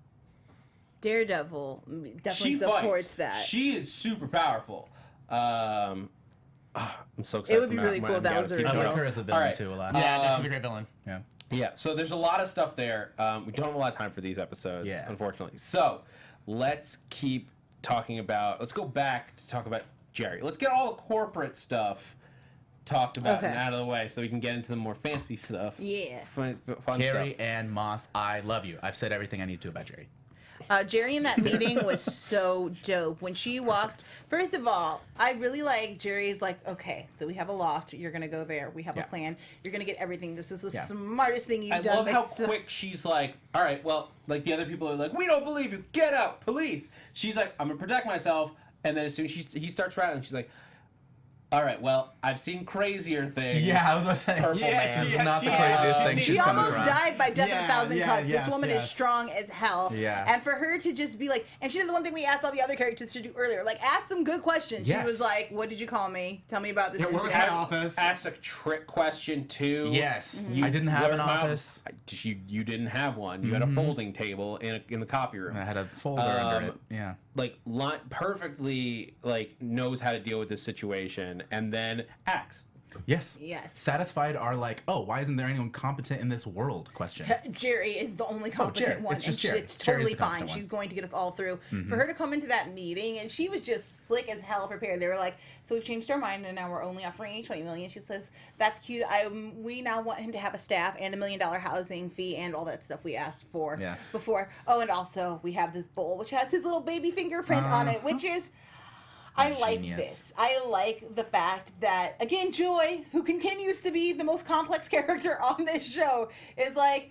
Daredevil definitely she supports fights. that. She is super powerful. Um, ah, I'm so excited. would be for really Ma- cool if that Madame was the Gao. I reveal. like her as a villain Alright. too a lot. Yeah, no, Um, she's a great villain. yeah. Yeah, so there's a lot of stuff there. Um, we don't have a lot of time for these episodes, Yeah. unfortunately. So let's keep talking about. Let's go back to talk about Jerry. Let's get all the corporate stuff talked about Okay. and out of the way, so we can get into the more fancy stuff. Yeah. fun, fun Carrie stuff. and Moss, I love you. I've said everything I need to about Jerry. Uh, Jerry in that meeting was so dope. When she walked, first of all, I really like Jerry's like, okay, so we have a loft. You're going to go there. We have Yeah. a plan. You're going to get everything. This is the Yeah. smartest thing you've I done. love how It's so- quick she's like, all right, well, like the other people are like, we don't believe you. Get out, police. She's like, I'm gonna protect myself. And then as soon as she, he starts rattling, she's like, All right, well, I've seen crazier things. Yeah, I was about to say. Purple Yeah, Man. she- This is not she- the craziest uh, thing she- she's She come almost across. died by death of Yeah, a thousand yeah, cuts. yes, this woman yes. is strong as hell. Yeah. And for her to just be like, and she did the one thing we asked all the other characters to do earlier, like ask some good questions. Yes. She was like, "What did you call me? Tell me about this." Yeah, where was incident." my office? Asked a trick question too. Yes. You- I didn't have where an my- office. I- You you didn't have one. You had a folding table in a, in the copy room. I had a folder Um, under it. Yeah. Like li- perfectly like knows how to deal with this situation, and then acts. Yes. Yes. Satisfied are like, oh, why isn't there anyone competent in this world? Question. Jerry is the only competent Jerry. one, It's just and Jerry. it's Jerry's totally the fine. competent She's one. going to get us all through. For her to come into that meeting, and she was just slick as hell prepared. They were like, "So we've changed our mind, and now we're only offering you twenty million." She says, "That's cute. I we now want him to have a staff and a million dollar housing fee and all that stuff we asked for Yeah. before. Oh, and also we have this bowl which has his little baby fingerprint on it, which is." I like Genius. this. I like the fact that, again, Joy, who continues to be the most complex character on this show, is like,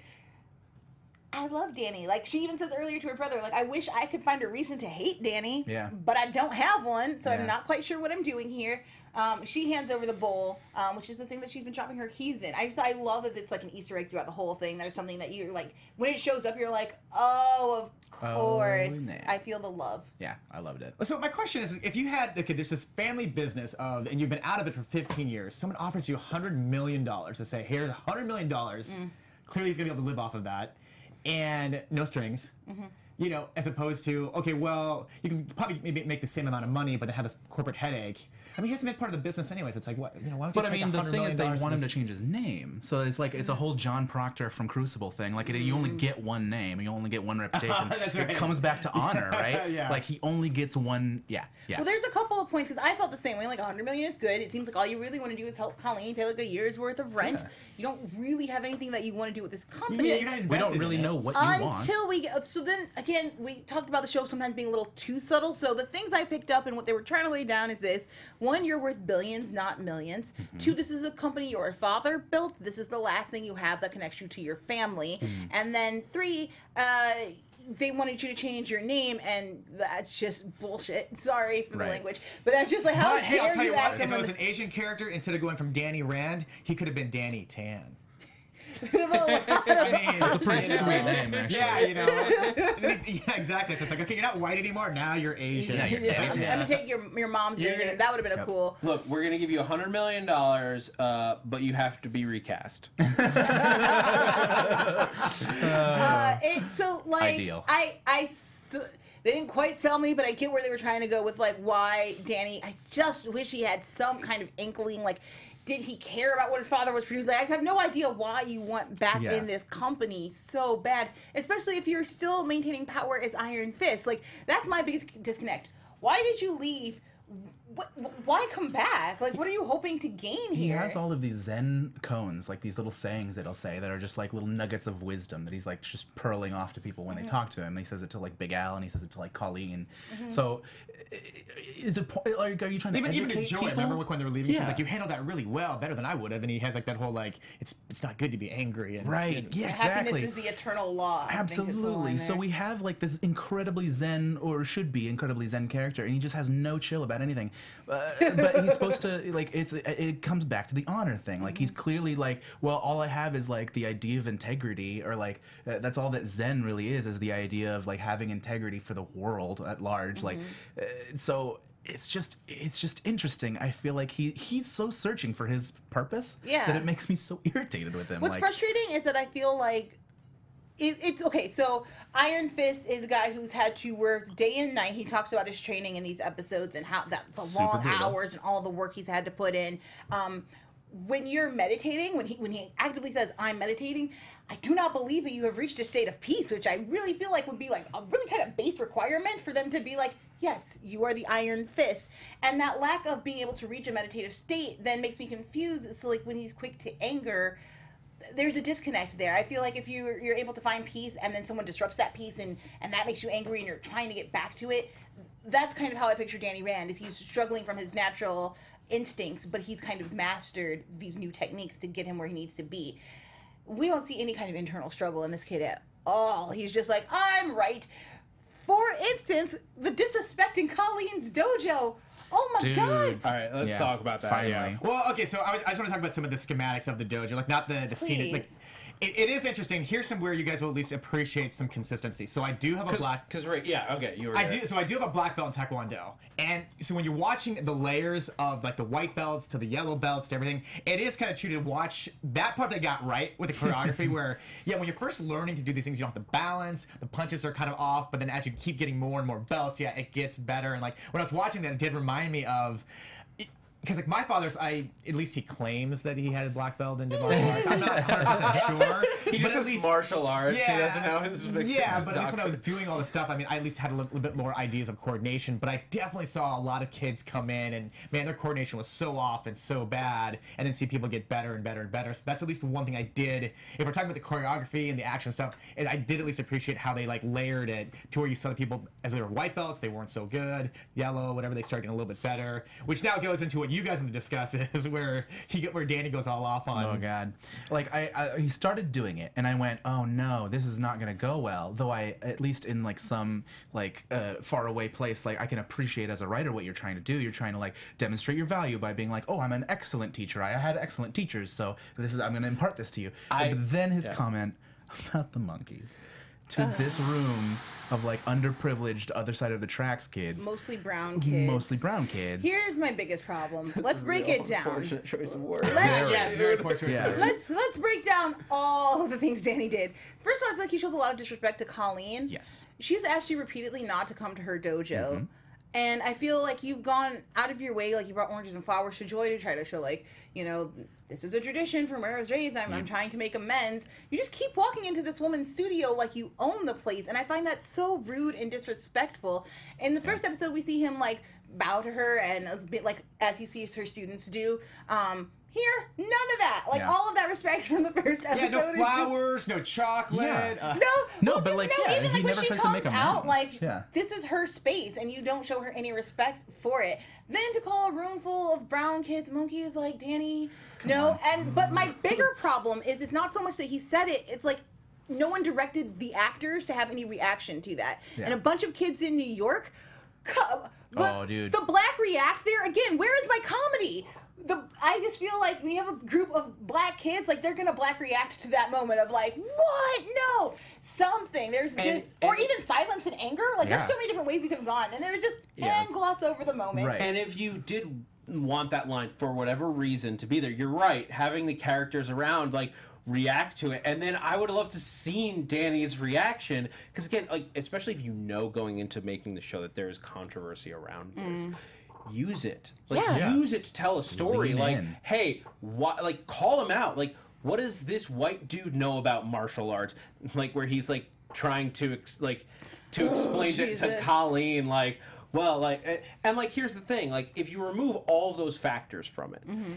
I love Danny. Like, she even says earlier to her brother, like, I wish I could find a reason to hate Danny, Yeah. but I don't have one, so Yeah. I'm not quite sure what I'm doing here. Um, she hands over the bowl, um, which is the thing that she's been dropping her keys in. I just, I love that it's like an Easter egg throughout the whole thing. There's something that you're like, when it shows up, you're like, oh, of Oh, course. nah. I feel the love. Yeah, I loved it. So my question is, if you had, okay, there's this family business of, and you've been out of it for fifteen years, someone offers you one hundred million dollars to say, here's one hundred million dollars, clearly he's going to be able to live off of that, and no strings. You know, as opposed to, okay, well, you can probably maybe make the same amount of money, but then have this corporate headache. I mean, he hasn't been part of the business anyways. It's like, what, you know, why don't you But I just take mean, the $one hundred thing is, they million want him and to just- change his name, so it's like it's a whole John Proctor from Crucible thing. Like, it, you only get one name, you only get one reputation. That's It right. comes back to honor, right? Yeah. Like, he only gets one. Yeah, yeah. Well, there's a couple of points because I felt the same way. Like one hundred million is good. It seems like all you really want to do is help Colleen pay like a year's worth of rent. Yeah. You don't really have anything that you want to do with this company. Yeah, you're not we invested don't really in it. know what you want. until we get. So then again, we talked about the show sometimes being a little too subtle. So the things I picked up and what they were trying to lay down is this: one, you're worth billions, not millions. Mm-hmm. Two, this is a company your father built. This is the last thing you have that connects you to your family. Mm-hmm. And then three, uh, they wanted you to change your name, and that's just bullshit. Sorry for the Right. language, but I'm just like, how But hey, dare I'll tell you you what, ask if it someone was to- an Asian character, instead of going from Danny Rand, he could have been Danny Tan. a lot of- I mean, It's a pretty you know. sweet name, actually. Yeah, you know. And then he- yeah, exactly. It's like, okay, you're not white anymore. Now you're Asian. Now you're Yeah, Danny I'm Tan. gonna take your your mom's You're name. gonna- That would have been a Yep. cool. Look, we're gonna give you a hundred million dollars, uh, but you have to be recast. Uh, it, so like Ideal. I I s- they didn't quite sell me, but I get where they were trying to go with like why Danny. I just wish he had some kind of inkling. Like, did he care about what his father was producing? Like, I have no idea why you want back Yeah. in this company so bad, especially if you're still maintaining power as Iron Fist. Like, that's my biggest disconnect. Why did you leave? What, why come back? Like, what are you hoping to gain He here? has all of these Zen cones, like these little sayings that he'll say that are just like little nuggets of wisdom that he's like just purling off to people when Mm-hmm. they talk to him. He says it to like Big Al and he says it to like Colleen. Mm-hmm. So, i- is it? po- Like, are you trying to Even, even to educate Joy, people? remember when they were leaving? Yeah. She's like, "You handled that really well, better than I would have." And he has like that whole like, "It's it's not good to be angry." And Right. and- Yeah. Happiness Exactly. is the eternal law. I think is the Absolutely. line So there. we have like this incredibly zen, or should be incredibly zen character, and he just has no chill about anything. Uh, but he's supposed to like it's it comes back to the honor thing. Like he's clearly like, well, all I have is like the idea of integrity, or like uh, that's all that zen really is, is the idea of like having integrity for the world at large. Like, uh, so. It's just it's just interesting. I feel like he he's so searching for his purpose Yeah. that it makes me so irritated with him. What's like, frustrating is that I feel like it, it's okay. So Iron Fist is a guy who's had to work day and night. He talks about his training in these episodes and how that the Super long brutal. hours and all the work he's had to put in. Um, when you're meditating, when he when he actively says I'm meditating, I do not believe that you have reached a state of peace, which I really feel like would be like a really kind of base requirement for them to be like, yes, you are the Iron Fist. And that lack of being able to reach a meditative state then makes me confused. So like when he's quick to anger, there's a disconnect there. I feel like if you you're able to find peace and then someone disrupts that peace and and that makes you angry and you're trying to get back to it, that's kind of how I picture Danny Rand. Is he's struggling from his natural instincts, but he's kind of mastered these new techniques to get him where he needs to be. We don't see any kind of internal struggle in this kid at all. He's just like, I'm right. For instance, the disrespecting Colleen's dojo. Oh my Dude. god. All right, let's Yeah, talk about that. finally. Yeah. Well, okay, so I, was, I just want to talk about some of the schematics of the dojo, like not the the scene. Like, Please. it, it is interesting. Here's some where you guys will at least appreciate some consistency. So I do have a black. Because right, yeah, okay, you were. I there. do. So I do have a black belt in Taekwondo, and so when you're watching the layers of like the white belts to the yellow belts to everything, it is kind of true to watch that part they got right with the choreography. Where yeah, when you're first learning to do these things, you don't have the balance. The punches are kind of off, but then as you keep getting more and more belts, yeah, it gets better. And like when I was watching that, it did remind me of. Because like my father's, I at least he claims that he had a black belt in martial arts. I'm not one hundred percent sure. He but just at has least martial arts. Yeah, He doesn't know his mixed yeah, but at least when I was doctrine. doing all this stuff, I mean, I at least had a little, little bit more ideas of coordination. But I definitely saw a lot of kids come in and man, their coordination was so off and so bad, and then see people get better and better and better. So that's at least the one thing I did. If we're talking about the choreography and the action stuff, is I did at least appreciate how they like layered it to where you saw the people as they were white belts, they weren't so good, yellow, whatever, they start getting a little bit better. Which now goes into what you guys want to discuss is where he get where Danny goes all off on. Oh god! Like I, I, he started doing it, and I went, "Oh no, this is not gonna go well." Though I, at least in like some like uh, far away place, like I can appreciate as a writer what you're trying to do. You're trying to like demonstrate your value by being like, "Oh, I'm an excellent teacher. I had excellent teachers, so this is I'm gonna impart this to you." I- but then his yeah. comment about the monkeys to this room of like underprivileged other side of the tracks kids, Mostly brown kids. mostly brown kids. Here's my biggest problem. Let's break it down. Unfortunate choice of words. Let's- Yes, very poor choice of Yeah. words. Let's let's break down all the things Danny did. First of all, I feel like he shows a lot of disrespect to Colleen. Yes. She's asked you repeatedly not to come to her dojo. Mm-hmm. And I feel like you've gone out of your way, like you brought oranges and flowers to Joy to try to show, like, you know, this is a tradition from where I was raised. I'm, I'm trying to make amends. You just keep walking into this woman's studio like you own the place. And I find that so rude and disrespectful. In the first episode, we see him, like, bow to her and a bit like as he sees her students do. Um, here, none of that. Like, Yeah. all of that respect from the first episode. Yeah, no is just- flowers, no chocolate. Yeah. uh, no, No, well, but, just like, no, yeah, even he like when never she tries to comes make out, amends. like Yeah. this is her space, and you don't show her any respect for it. Then to call a room full of brown kids monkeys, like Danny, no. on. And but my bigger problem is it's not so much that he said it; it's like no one directed the actors to have any reaction to that, Yeah. and a bunch of kids in New York. co- the- Oh, dude. The black react there again. Where is my comedy? The I just feel like when you have a group of black kids, like they're gonna black react to that moment of like, what? No, something. There's And- just or and- even silence and anger. Like Yeah. there's so many different ways you could have gone, and they would just Yeah. and gloss over the moment. Right. And if you did want that line for whatever reason to be there, you're right. Having the characters around, like, react to it, and then I would love to seen Danny's reaction, because again, like, especially if you know going into making the show that there is controversy around this, use it. Like, Yeah. use it to tell a story. Lean like, in. hey, what? Like, call him out. Like, what does this white dude know about martial arts? Like, where he's like trying to ex- like to explain to, to Jesus. Colleen, like. Well, like, and, and like, here's the thing: like, if you remove all of those factors from it,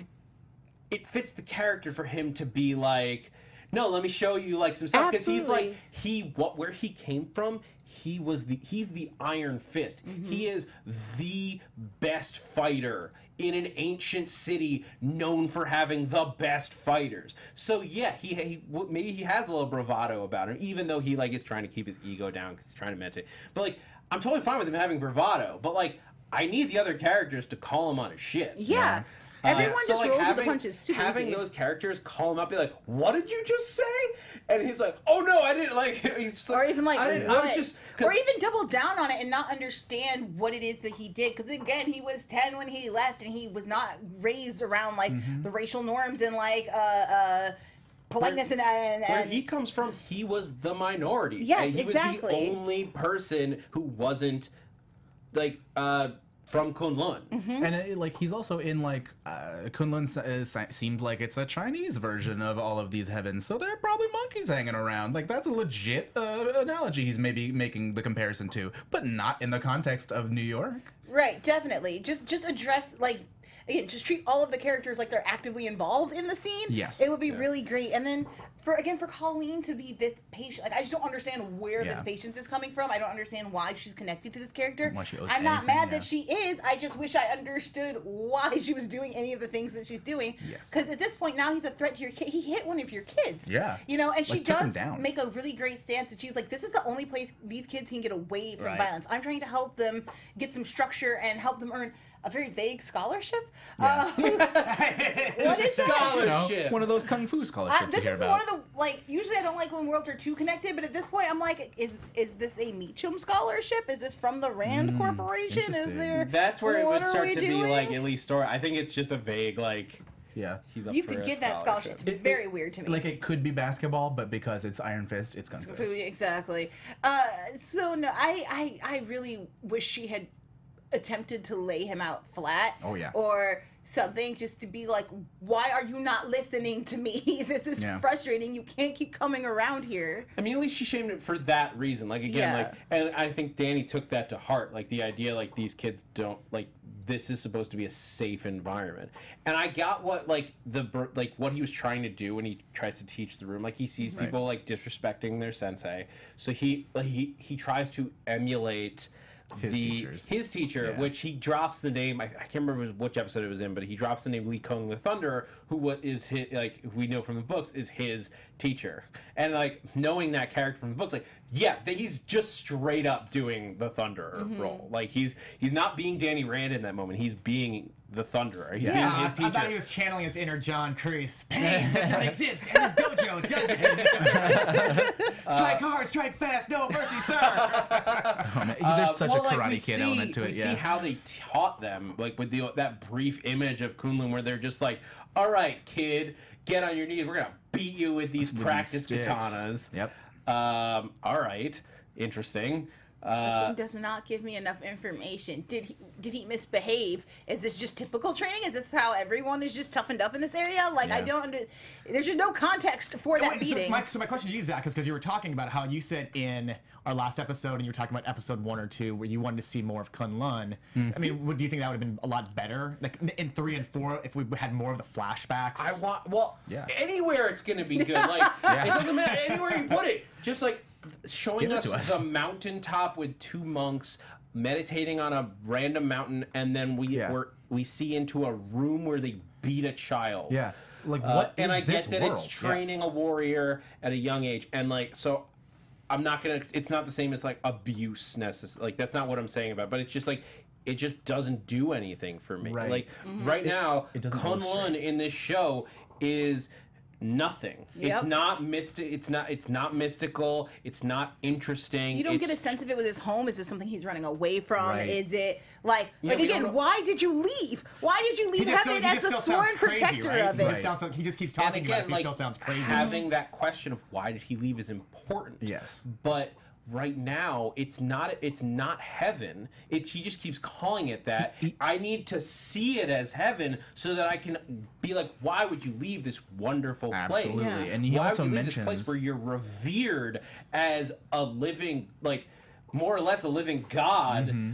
it fits the character for him to be like, no, let me show you like some stuff, because he's like, Absolutely. he what where he came from. He was the he's the Iron Fist. He is the best fighter in an ancient city known for having the best fighters. So yeah, he, he w- maybe he has a little bravado about him, even though he like is trying to keep his ego down because he's trying to meditate. But like, I'm totally fine with him having bravado. But like, I need the other characters to call him on his shit. Yeah. Uh, Everyone so, just like, rolls with having, the punches. Super having easy. those characters call him up, be like, "What did you just say?" And he's like, "Oh no, I didn't like." He's just Or even like, I, didn't, what? I was just, 'cause- or even double down on it and not understand what it is that he did. Because again, he was ten when he left, and he was not raised around like Mm-hmm. the racial norms and like uh, uh, politeness and and, where and he comes from, he was the minority. Yes, and he exactly. was the only person who wasn't like uh, from Kunlun. Mm-hmm. And it, like he's also in like uh, Kunlun s- uh, si- seemed like it's a Chinese version of all of these heavens, so there are probably monkeys hanging around. Like that's a legit uh, analogy he's maybe making the comparison to, but not in the context of New York. right, definitely. Just just address like. Again, just treat all of the characters like they're actively involved in the scene. Yes. It would be Yeah. really great. And then, for again, for Colleen to be this patient, like I just don't understand where this Yeah. patience is coming from. I don't understand why she's connected to this character. Why she owes I'm not anything, mad yeah. that she is. I just wish I understood why she was doing any of the things that she's doing. Yes. Because at this point now he's a threat to your kid. He hit one of your kids. Yeah. You know, and she Like, took him does down. make a really great stance. That she was like, "This is the only place these kids can get away from Right. violence. I'm trying to help them get some structure and help them earn." a very vague scholarship. Yeah. Uh, what is that? You know, Scholarship. one of those kung fu scholarships I, you this hear is about. one of the like. Usually, I don't like when worlds are too connected, but at this point, I'm like, is is this a Meacham scholarship? Is this from the Rand Corporation? Is interesting. there? That's where it what would are start we to be doing? like at least story. I think it's just a vague like Yeah. he's up You for could a get that scholarship. It's It- very it- weird to me. Like it could be basketball, but because it's Iron Fist, it's kung fu. Exactly. Uh, so no, I, I I really wish she had attempted to lay him out flat. Oh, yeah. Or something, just to be like, why are you not listening to me? This is Yeah. frustrating. You can't keep coming around here. I mean, at least she shamed it for that reason. Like again, Yeah. like, and I think Danny took that to heart. Like the idea, like these kids don't like this is supposed to be a safe environment. And I got what like the br- like what he was trying to do when he tries to teach the room. Like he sees Right. people like disrespecting their sensei, so he like, he he tries to emulate. His the, teachers. his teacher, Yeah. which he drops the name. I, I can't remember which episode it was in, but he drops the name Lee Kong the Thunderer, who what is his, like we know from the books is his teacher. And like knowing that character from the books, like yeah, that he's just straight up doing the Thunderer Mm-hmm. role. Like he's he's not being Danny Rand in that moment. He's being the Thunderer. He's Yeah. being Yeah, I, his I teacher. thought he was channeling his inner John Kreese. Pain does not exist, and his dojo does it. Strike hard, strike fast, no mercy, sir. Oh, man, There's Uh, such well, a like, Karate we Kid see, element to we it. see Yeah. how they taught them, like with the that brief image of Kunlun, where they're just like, "All right, kid, get on your knees. We're gonna beat you with these With these practice sticks." katanas." Yep. Um. All right. Interesting. Uh, King does not give me enough information. Did he did he misbehave? Is this just typical training? Is this how everyone is just toughened up in this area? Like I Yeah. don't under. There's just no context for that Wait, so, meeting. my, so my question to you, Zach, is because you were talking about how you said in our last episode, and you were talking about episode one or two, where you wanted to see more of Kunlun. I mean, would do you think that would have been a lot better, like in- in three and four, if we had more of the flashbacks? I want. Well, Yeah. anywhere it's gonna be good. Like Yeah. it doesn't matter anywhere you put it. Just like showing give it us, to us. the mountaintop with two monks meditating on a random mountain, and then we Yeah. we're, we see into a room where they beat a child. Yeah. Like Uh, what? and is I this get that world? it's training Yes. a warrior at a young age, and like so, I'm not gonna. It's not the same as like abuse necessarily. Like that's not what I'm saying about. But it's just like it just doesn't do anything for me. Right. Like right now, it doesn't Kunlun illustrate. in this show is nothing. Yep. It's not mystic. It's not. It's not mystical. It's not interesting. You don't it's, get a sense of it with his home. Is this something he's running away from? Right. Is it like Yeah, like we again? don't know- Why did you leave? Why did you he leave just still, Heaven he as just the still sounds sworn crazy, protector right? of He, it? just sounds, he just keeps And talking again, about it, but like he still sounds crazy. having that question of why did he leave is important. Yes. But right now, it's not. It's not heaven. It's he just keeps calling it that. I need to see it as heaven so that I can be like, why would you leave this wonderful place? Absolutely. Yeah. And he why also would you leave this place mentions- where you're revered as a living, like more or less a living god, Mm-hmm.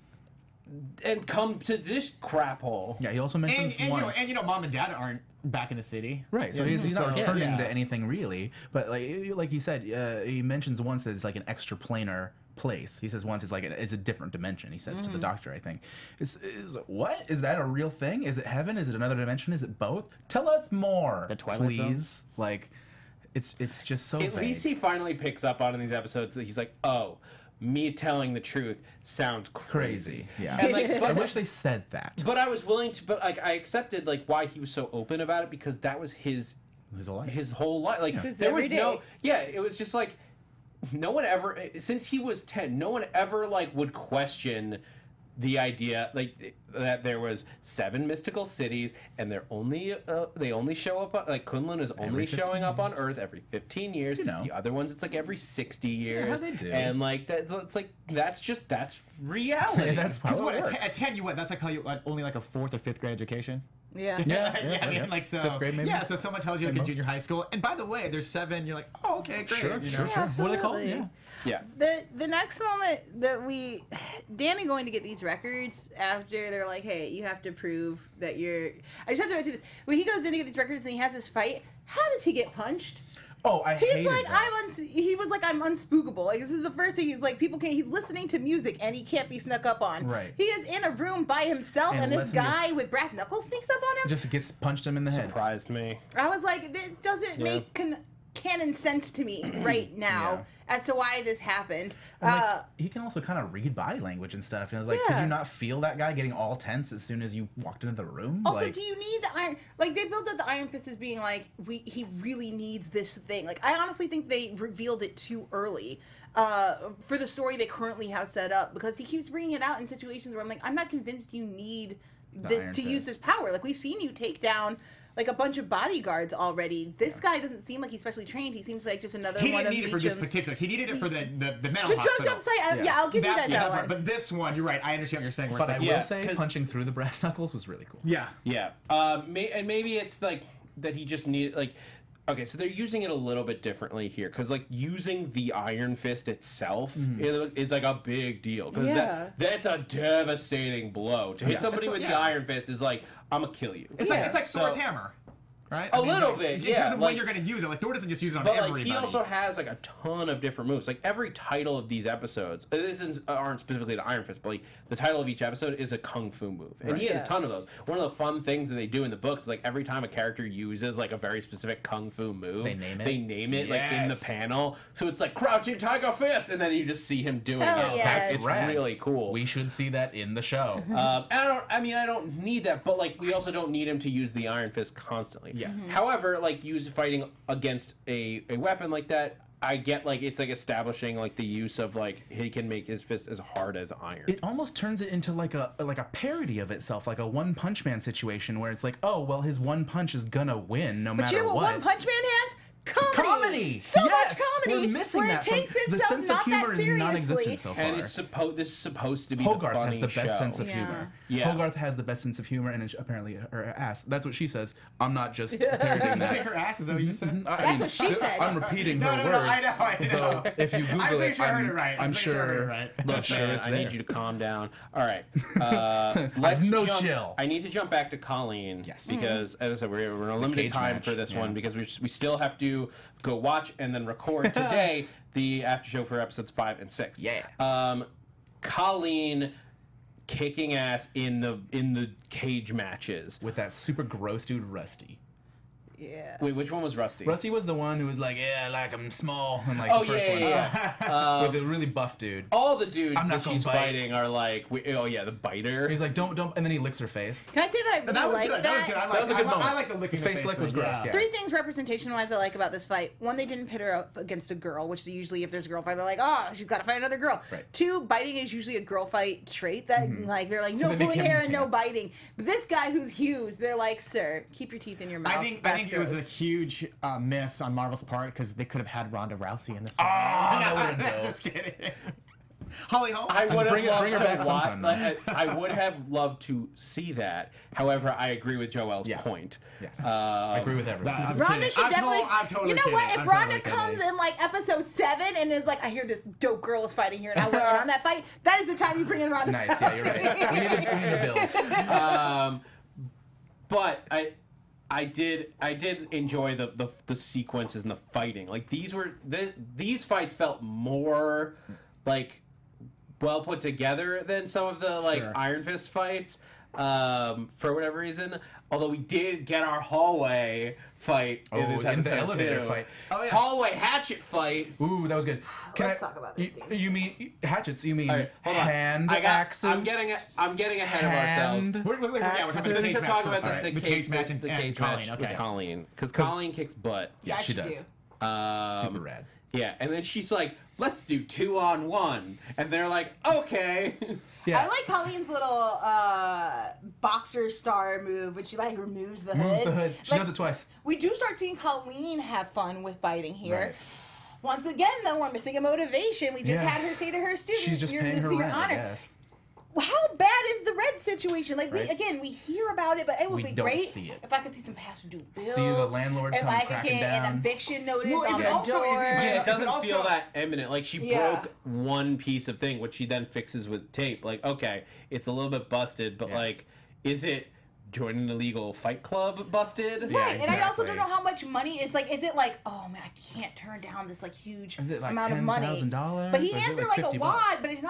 and come to this crap hole? Yeah. He also and, mentions and, you know, once. and you know, mom and dad aren't back in the city. Right, so Yeah. he's, he's not So, returning yeah. to anything really, but like you- like you said, uh, he mentions once that it's like an extraplanar place. He says once it's like a, it's a different dimension. He says to the doctor, I think, "Is is what is that a real thing? Is it heaven? Is it another dimension? Is it both? Tell us more, The Twilight Zone? please." Like, it's it's just so. At vague. least he finally picks up on in these episodes that he's like, oh, me telling the truth sounds crazy. crazy. Yeah, And like, I but, wish they said that. but I was willing to, but like I accepted like why he was so open about it because that was his His whole life. his whole life. Like His there was every no, day. yeah, it was just like no one ever since he was ten, no one ever like would question the idea like that there was seven mystical cities and they're only uh, they only show up on, like Kunlun is only Every fifteen showing up on Earth every fifteen years. You know. The other ones it's like every sixty years. how they do. And like that, it's like that's just that's reality. Yeah, that's how Because it what, at, works. ten, at ten, you what? That's like how you like, only like a fourth or fifth grade education. Yeah. Yeah, yeah, I mean, yeah. like so. Fifth grade, maybe? Yeah, so someone tells you like At in most. junior high school, and by the way, there's seven. You're like, oh, okay, great. Sure, you sure, know? sure. What do they call it? Absolutely. Yeah. yeah. The the next moment that we, Danny going to get these records after they're like, hey, you have to prove that you're. I just have to do this. When he goes in to get these records and he has this fight, how does he get punched? Oh, I He's hated like, that. I'm uns- he was like, I'm unspookable. Like, this is the first thing he's like, people can't, he's listening to music and he can't be snuck up on. Right. He is in a room by himself and, And this lets him guy with brass knuckles sneaks up on him. Just gets punched him in the head. Surprised me. I was like, this doesn't Yeah. make con- canon sense to me right now as to why this happened. And, like, Uh, he can also kind of read body language and stuff. And I was like, Yeah. did you not feel that guy getting all tense as soon as you walked into the room? Also, like, do you need the Iron? Like they built up the Iron Fist as being like, we he really needs this thing. Like I honestly think they revealed it too early uh, for the story they currently have set up, because he keeps bringing it out in situations where I'm like, I'm not convinced you need this Iron to use Fist. this power. Like we've seen you take down like a bunch of bodyguards already. This guy doesn't seem like he's specially trained. He seems like just another He one didn't of need it for this Meacham's- particular. He needed it for the the, the mental The hospital. jumped up site. Uh, Yeah. yeah. I'll give you That, that, yeah, that part. one. But this one, you're right. I understand what you're saying. Where it's but I like, will Yeah, say, 'cause- punching through the brass knuckles was really cool. yeah. Yeah, uh, may, and maybe it's like that he just need like. Okay, so they're using it a little bit differently here, because like using the Iron Fist itself is, is like a big deal, because Yeah. that, that's a devastating blow. To hit Yeah. somebody It's- with the yeah. Iron Fist is like, I'm gonna kill you. It's like Yeah. it's like So- Thor's hammer, right? A I mean, little like, bit, in yeah, terms of like- when you're going to use it. Like Thor doesn't just use it on But like everybody. he also has like a ton of different moves. Like every title of these episodes, uh, this is, aren't specifically the Iron Fist, but like the title of each episode is a kung fu move, and he has Yeah. a ton of those. One of the fun things that they do in the books is like every time a character uses like a very specific kung fu move, They name it? They name it like in the Yes. panel, so it's like crouching tiger fist, and then you just see him doing Hell it. yes. It's Rad. really cool. We should see that in the show. Um, I don't. I mean, I don't need that, but like, we also don't need him to use the Iron Fist constantly. Yes. Mm-hmm. Mhm. However, like, use fighting against a, a weapon like that, I get like it's like establishing like the use of like he can make his fist as hard as iron. It almost turns it into like a like a parody of itself, like a One Punch Man situation where it's like, oh well, his one punch is gonna win no But matter you know what, what. One Punch Man has? Comedy. Comedy! So Yes! much comedy. We're missing where that it from- takes the itself sense of not humor that is seriously. non-existent so far. and it's supposed this is supposed to be Hogarth the has funny the best show. sense of Yeah. humor. Yeah. Hogarth has the best sense of humor, and it's apparently her ass. That's what she says. I'm not just Did parroting you say that. her ass? Is that what you just said? I That's mean, what she said. I'm repeating No, her no, words. no, I know, I know. So if you I just Google make it, sure I heard I'm, it right. I I'm just make sure I heard sure. it right. I'm Look, sure man, it's I there. need you to calm down. All right, uh, let's no jump, chill. I need to jump back to Colleen. Yes. because, as I said, we're, we're in a limited cage time match, for this yeah. one because we we still have to go watch and then record today the after show for episodes five and six. Yeah. Um, Colleen kicking ass in the in the cage matches. With that super gross dude, Rusty. Yeah. Wait, which one was Rusty? Rusty was the one who was like, yeah, like I'm small, and like Oh the first yeah, one. yeah, yeah. With a really buff dude. All the dudes I'm not that gonna she's bite. fighting are like, we, oh yeah, the biter. He's like, don't, don't, and then he licks her face. Can I say that I really That was like good. that? That was good. I like, was a good I, li- I moment. like the licking The the face face lick was thing, gross, yeah. Three things representation-wise I like about this fight. One, they didn't pit her up against a girl, which usually if there's a girl fight, they're like, oh, she's got to fight another girl. Right. Two, biting is usually a girl fight trait that, like, they're like, So no they make pulling him- hair and no yeah. biting. But this guy who's huge, they're like, sir, keep your teeth in your mouth. I think I That's think it was a gross. huge uh, miss on Marvel's part because they could have had Ronda Rousey in this one. Ah, that would've been dope. Just kidding. Holly Holm. I would have bring it- loved bring her to back watch. sometime, Like, I, I would have loved to see that. However, I agree with Joel's Yeah. point. Yes. Um, I agree with everything. I'm Ronda kidding. should I'm definitely. totally- I'm totally you know kidding. what? If I'm Ronda totally comes kidding. in like episode seven and is like, I hear this dope girl is fighting here and I went in on that fight, that is the time you bring in Ronda. Nice, yeah, you're right. We need to, we need to build. um, but I, I did, I did enjoy the, the the sequences and the fighting. Like these were, the, these fights felt more like well put together than some of the like Sure. Iron Fist fights. Um, for whatever reason, although we did get our hallway fight in Oh, this in the episode elevator too. fight. Oh, yeah. Hallway hatchet fight. Ooh, that was good. Can Let's I, talk about this you, scene. you mean hatchets? You mean All right, hold on. hand I got, axes? I'm getting, I'm getting ahead of ourselves. Hand We're, we're, we're, yeah, we're talking about the We cage should match talk first. about this, All right. the, the cage, cage match the, and, the and cage Colleen. match Okay. with Colleen, because Colleen kicks butt. Yeah, she you does. do. Um, Super rad. Yeah, and then she's like, "Let's do two on one," and they're like, "Okay." Yeah. I like Colleen's little uh, boxer star move, when she like removes the hood. Moves the hood. She Like, does it twice. We do start seeing Colleen have fun with fighting here. Right. Once again, though, we're missing a motivation. We just Yeah. had her say to her student, She's just "You're paying her losing your rent, I honor." guess. How bad is the red situation? Like, we, Right. again, we hear about it, but it would We be don't great see it. if I could see some past due bills. See the landlord if come I could cracking get down. an eviction notice Well, is on it the also- is it- door. Yeah, Is it doesn't it also- feel that imminent. Like she Yeah. broke one piece of thing, which she then fixes with tape. Like, okay, it's a little bit busted, but Yeah. like, is it joining the legal fight club busted? Yeah, Right, and I also exactly. don't know how much money is like. Is it like, oh man, I can't turn down this like huge Is it like amount of money? ten thousand dollars? But he Or is it answered like like, a fifty wad, bucks? but it's not.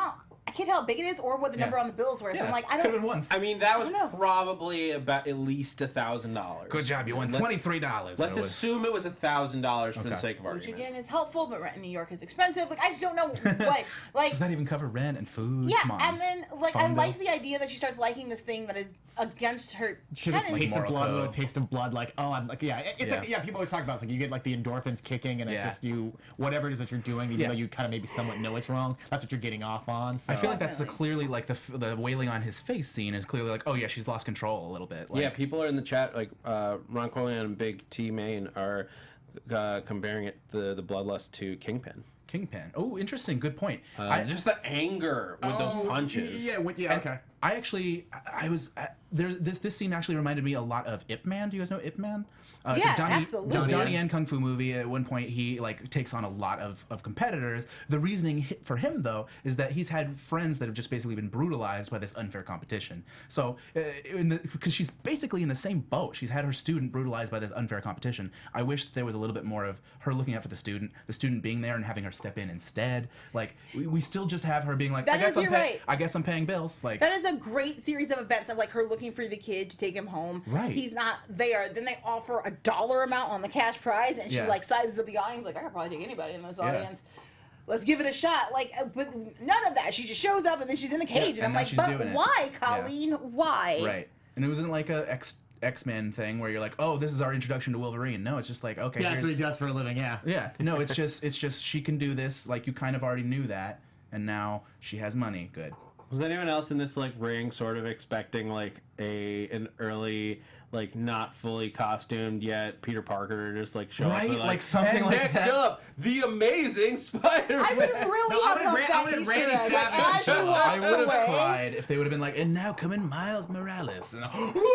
I can't tell how big it is or what the Yeah. number on the bills were. So Yeah, I'm like, I could have don't. been once. I mean, that was I don't know. probably about at least a thousand dollars. Good job, you won Let's- twenty-three dollars. Let's assume it was a thousand dollars for the Okay. sake of Which argument. again is helpful, but rent in New York is expensive. Like I just don't know what. Like Does that even cover rent and food? yeah, Come on. and then like Phone I bill. like the idea that she starts liking this thing that is against her She has a tenets. taste of moral blood, a little code. taste of blood. Like, oh, I'm like, yeah, it- it's Yeah. like, yeah. People always talk about it's like you get like the endorphins kicking, and it's Yeah. just you, whatever it is that you're doing, even Yeah. though you kind of maybe somewhat know it's wrong. That's what you're getting off on. So. I feel like that's the Definitely. clearly like the f- the wailing on his face scene is clearly like, oh yeah, she's lost control a little bit. Like, Yeah, people are in the chat like uh, Ron Corleone and Big T Main are uh, comparing it the the bloodlust to Kingpin. Kingpin. Oh, interesting. Good point. Uh, I just the anger with those punches. Yeah, what- yeah, And okay. I actually, I I was uh, there. This this scene actually reminded me a lot of Ip Man. Do you guys know Ip Man? Uh, it's Yeah, a Donnie, absolutely. It's a Donnie Donnie Yen. Yen kung fu movie. At one point, he like takes on a lot of, of competitors. The reasoning hi- for him though is that he's had friends that have just basically been brutalized by this unfair competition. So, uh, in the because she's basically in the same boat. She's had her student brutalized by this unfair competition. I wish there was a little bit more of her looking out for the student, the student being there and having her step in instead. Like we, we still just have her being like, That I guess is- I'm you're pay- right. I guess I'm paying bills. Like That is a great series of events of like her looking for the kid to take him home. Right. He's not there. Then they offer a dollar amount on the cash prize, and she Yeah. like sizes up the audience. Like I could probably take anybody in this Yeah. audience. Let's give it a shot. Like, uh, but none of that. She just shows up and then she's in the cage, and, and I'm now like, she's but doing it. why, Yeah. Colleen? Why? right. And it wasn't like a X X Men thing where you're like, oh, this is our introduction to Wolverine. No, it's just like, okay, Yeah, that's what he here's- does for a living. Yeah. yeah. No, it's just it's just she can do this. Like you kind of already knew that, and now she has money. Good. Was anyone else in this like ring sort of expecting like a an early like not fully costumed yet Peter Parker to just like show Right, up and, like, like something and like next that. up the Amazing Spider-Man. I would really No, I have would've loved ran- I that would've Easter Randy egg. Like, Savage as she show. walks I would have away, cried if they would have been like, and now come in Miles Morales. And,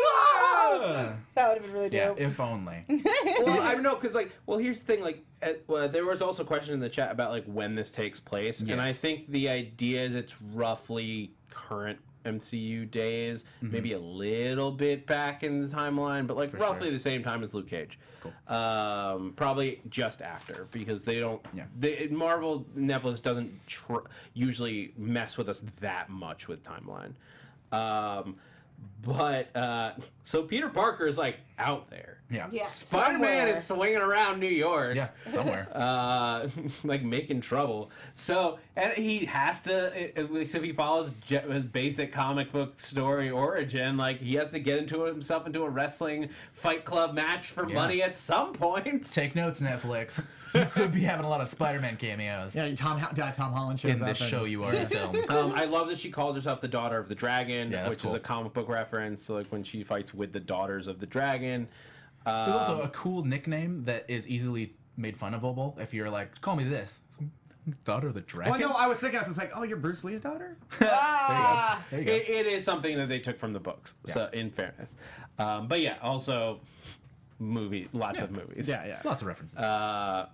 that would have been really yeah, dope. if only. Well, I don't know because like, well, here's the thing. Like, at, well, there was also a question in the chat about like when this takes place, and I Yes. think the idea is it's roughly current M C U days, maybe a little bit back in the timeline, but like For roughly sure. the same time as Luke Cage. Cool. Um, probably just after because they don't. Yeah. They, Marvel Netflix doesn't tr- usually mess with us that much with timeline. Um, but uh, so Peter Parker is like out there. Yeah. Yeah. Spider-Man somewhere. is swinging around New York. Yeah, somewhere. Uh, like making trouble. So, and he has to, at least if he follows Je- his basic comic book story origin, like he has to get into himself into a wrestling Fight Club match for Yeah. money at some point. Take notes, Netflix. You could be having a lot of Spider-Man cameos Yeah, Tom Ho- uh, Tom Holland shows in up. this and- show you already filmed. Um, I love that she calls herself the daughter of the dragon, Yeah, that's which is cool. a comic book reference. So like when she fights with the daughters of the dragon. Um, There's also a cool nickname that is easily made fun of able if you're like, call me this. Daughter of the Dragon? Well, no, I was thinking, I was like, oh, you're Bruce Lee's daughter? Ah. There you go. It, it is something that they took from the books. So, in fairness, um, but yeah, also movie, lots Yeah. of movies. Yeah, yeah. Lots of references. Uh,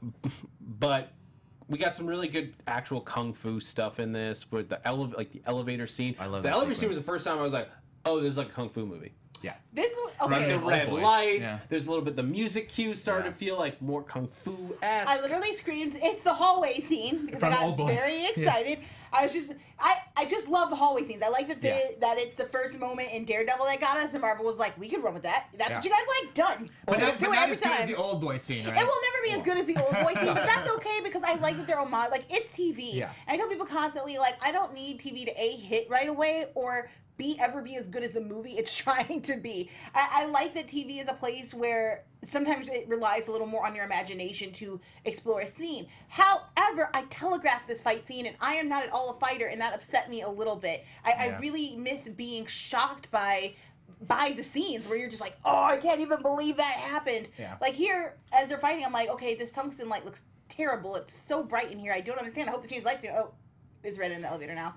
but we got some really good actual kung fu stuff in this with the elevator, like the elevator scene. I love the that elevator scene was the sequence. first time I was like, oh, this is like a kung fu movie. yeah. This was Like okay. the Old red Boy. lights. Yeah. There's a little bit the music cues started Yeah. to feel like more kung fu I esque. literally screamed, "It's the hallway scene!" because From I got Old Boy. very Yeah. excited. I was just, I, I just love the hallway scenes. I like that they, Yeah. that it's the first moment in Daredevil that got us, and Marvel was like, "We could run with that. That's Yeah. what you guys like. Done. But We'll not, do but it not every as good as time." the old boy scene, right? It will never be as good as the old boy scene, but that's okay because I like that they're homage. Like it's T V. Yeah. And I tell people constantly, like, I don't need T V to A, hit right away or B, ever be as good as the movie it's trying to be. I, I like that T V is a place where sometimes it relies a little more on your imagination to explore a scene. However, I telegraphed this fight scene and I am not at all a fighter, and that upset me a little bit. I, Yeah. I really miss being shocked by by the scenes where you're just like, oh, I can't even believe that happened. Yeah. Like here, as they're fighting, I'm like, okay, this tungsten light looks terrible. It's so bright in here. I don't understand. I hope they change lights. Oh, it's red in the elevator now.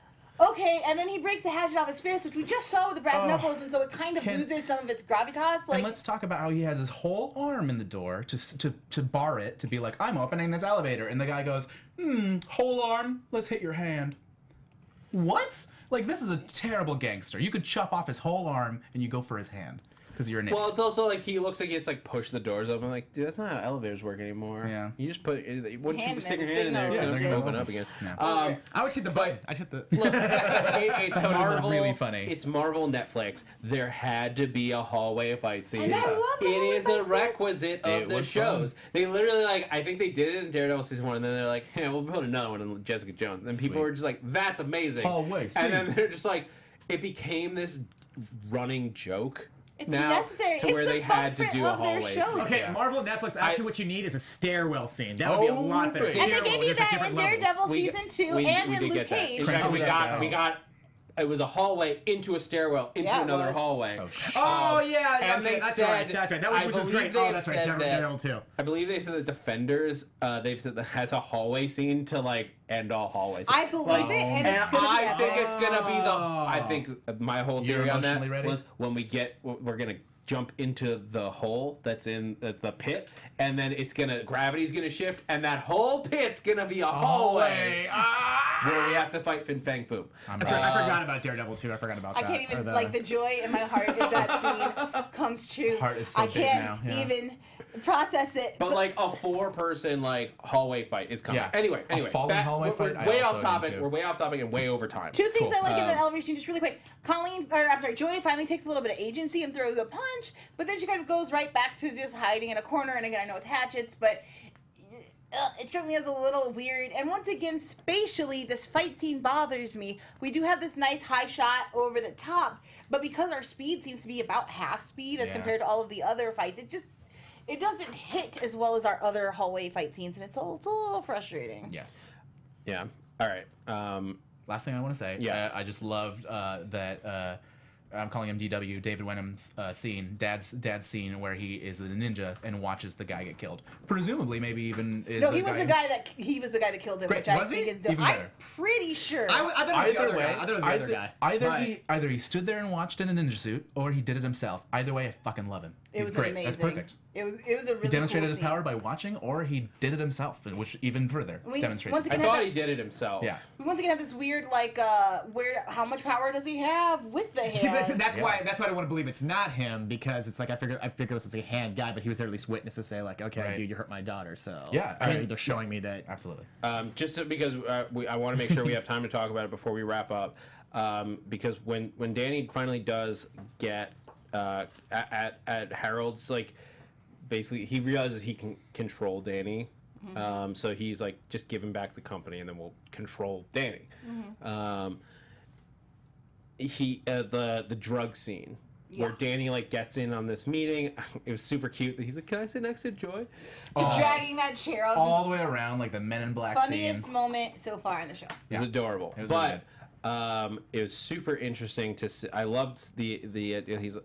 Okay, and then he breaks the hatchet off his fist, which we just saw with the brass Oh. knuckles, and so it kind of Can- loses some of its gravitas. Like, and let's talk about how he has his whole arm in the door to, s- to to bar it, to be like, I'm opening this elevator. And the guy goes, hmm, whole arm, let's hit your hand. What? Like, this is a terrible gangster. You could chop off his whole arm and you go for his hand. because you're an Well, idiot. it's also like he looks like he has to like push the doors open. I'm like, dude, that's not how elevators work anymore. Yeah. You just put it. Once Hand you stick your in hand in there, the it's signal, gonna yeah, open just- up again. Yeah. Um, I would hit the button. I hit the. Look, it, it's That would've been Marvel. really funny. It's Marvel Netflix. There had to be a hallway fight scene. And I love the It hallway is fight a scenes. requisite of It the was shows. fun. They literally like. I think they did it in Daredevil season one, and then they're like, "Yeah, we'll put another one in Jessica Jones." And people Sweet. were just like, "That's amazing." Hallway And then scene. they're just like, it became this running joke. It's now necessary. to It's where the they had to footprint do a of their hallway shows. scene. Okay, Yeah. Marvel and Netflix. Actually, I- what you need is a stairwell scene. That would be a Oh, lot better. right. And they Stairwell, gave you there's, like, that in different levels. Daredevil We- season two we- and we in did Luke get that. Cage. In fact, Oh, we yeah, got yeah. we got it was a hallway into a stairwell into Yeah, it another was. hallway. Oh, shit. Oh Um, yeah, yeah, and okay, they that's said, right. That's right. That was, I which is believe great. they Oh, that's right. said Daredevil, that- Daredevil too. I believe they said that Defenders, uh, they've said that has a hallway scene to like end all hallways. I believe Like, it, and, and it's gonna I be think epic. it's gonna be the. I think my whole You're theory on that emotionally ready? was when we get, we're gonna jump into the hole that's in the, the pit, and then it's gonna gravity's gonna shift, and that whole pit's gonna be a hallway Ah! where we have to fight Fin Fang Foom. I'm That's right. ready. I forgot about Daredevil too. I forgot about I that. can't Or even the- like the joy in my heart if that scene comes true. Heart is so I big can't now, yeah. even process it. But like a four-person like hallway fight is coming. Yeah. Anyway, A anyway, falling back- hallway we're, fight, We're I way also off topic. am too. We're way off topic and way over time. Two things Cool. I like in the Um, elevator scene, just really quick. Colleen, or I'm sorry, Joy finally takes a little bit of agency and throws a punch, but then she kind of goes right back to just hiding in a corner. And again, I know it's hatchets, but uh, it struck me as a little weird. And once again, spatially, this fight scene bothers me. We do have this nice high shot over the top, but because our speed seems to be about half speed as Yeah. compared to all of the other fights, it just it doesn't hit as well as our other hallway fight scenes, and it's a, it's a little frustrating. Yes. Yeah. All right. Um, Last thing I want to say. Yeah. Uh, I just loved uh, that. Uh, I'm calling him D W, David Wenham's uh, scene, dad's dad's scene where he is a ninja and watches the guy get killed. Presumably, maybe even is No, the he was guy the guy that he was the guy that killed him, Great. which I Was he? think is dope. Even I'm better. pretty sure. I, w- I thought it was the Either other way, guy. I thought it was the either, other guy. either But- he either he stood there and watched in a ninja suit, or he did it himself. Either way, I fucking love him. It He's was great. amazing. That's perfect. It was it was a really He demonstrated cool his power scene. by watching, or he did it himself, which even further We- demonstrates. once I again, his have thought that- he did it himself. Yeah. We once again have this weird like uh where how much power does he have with the hand? See, but that's Yeah. why that's why I don't want to believe it's not him, because it's like I figure I figure this is a hand guy, but he was there to at least witness to say like, okay, Right. dude, you hurt my daughter, so Yeah, I I mean, they're showing me that. Absolutely. Um, just to, because uh, we, I want to make sure we have time to talk about it before we wrap up. Um, because when when Danny finally does get uh, at, at at Harold's, like basically he realizes he can control Danny. Um, so he's like, just give him back the company, and then we'll control Danny. Um, he uh, the the drug scene where Yeah. Danny like gets in on this meeting. It was super cute. He's like, "Can I sit next to Joy?" He's Uh, dragging that chair out. All the way around, like the Men in Black Funniest scene. moment so far in the show. It Yeah. was adorable. It was but really um, it was super interesting to see. I loved the the uh, he's.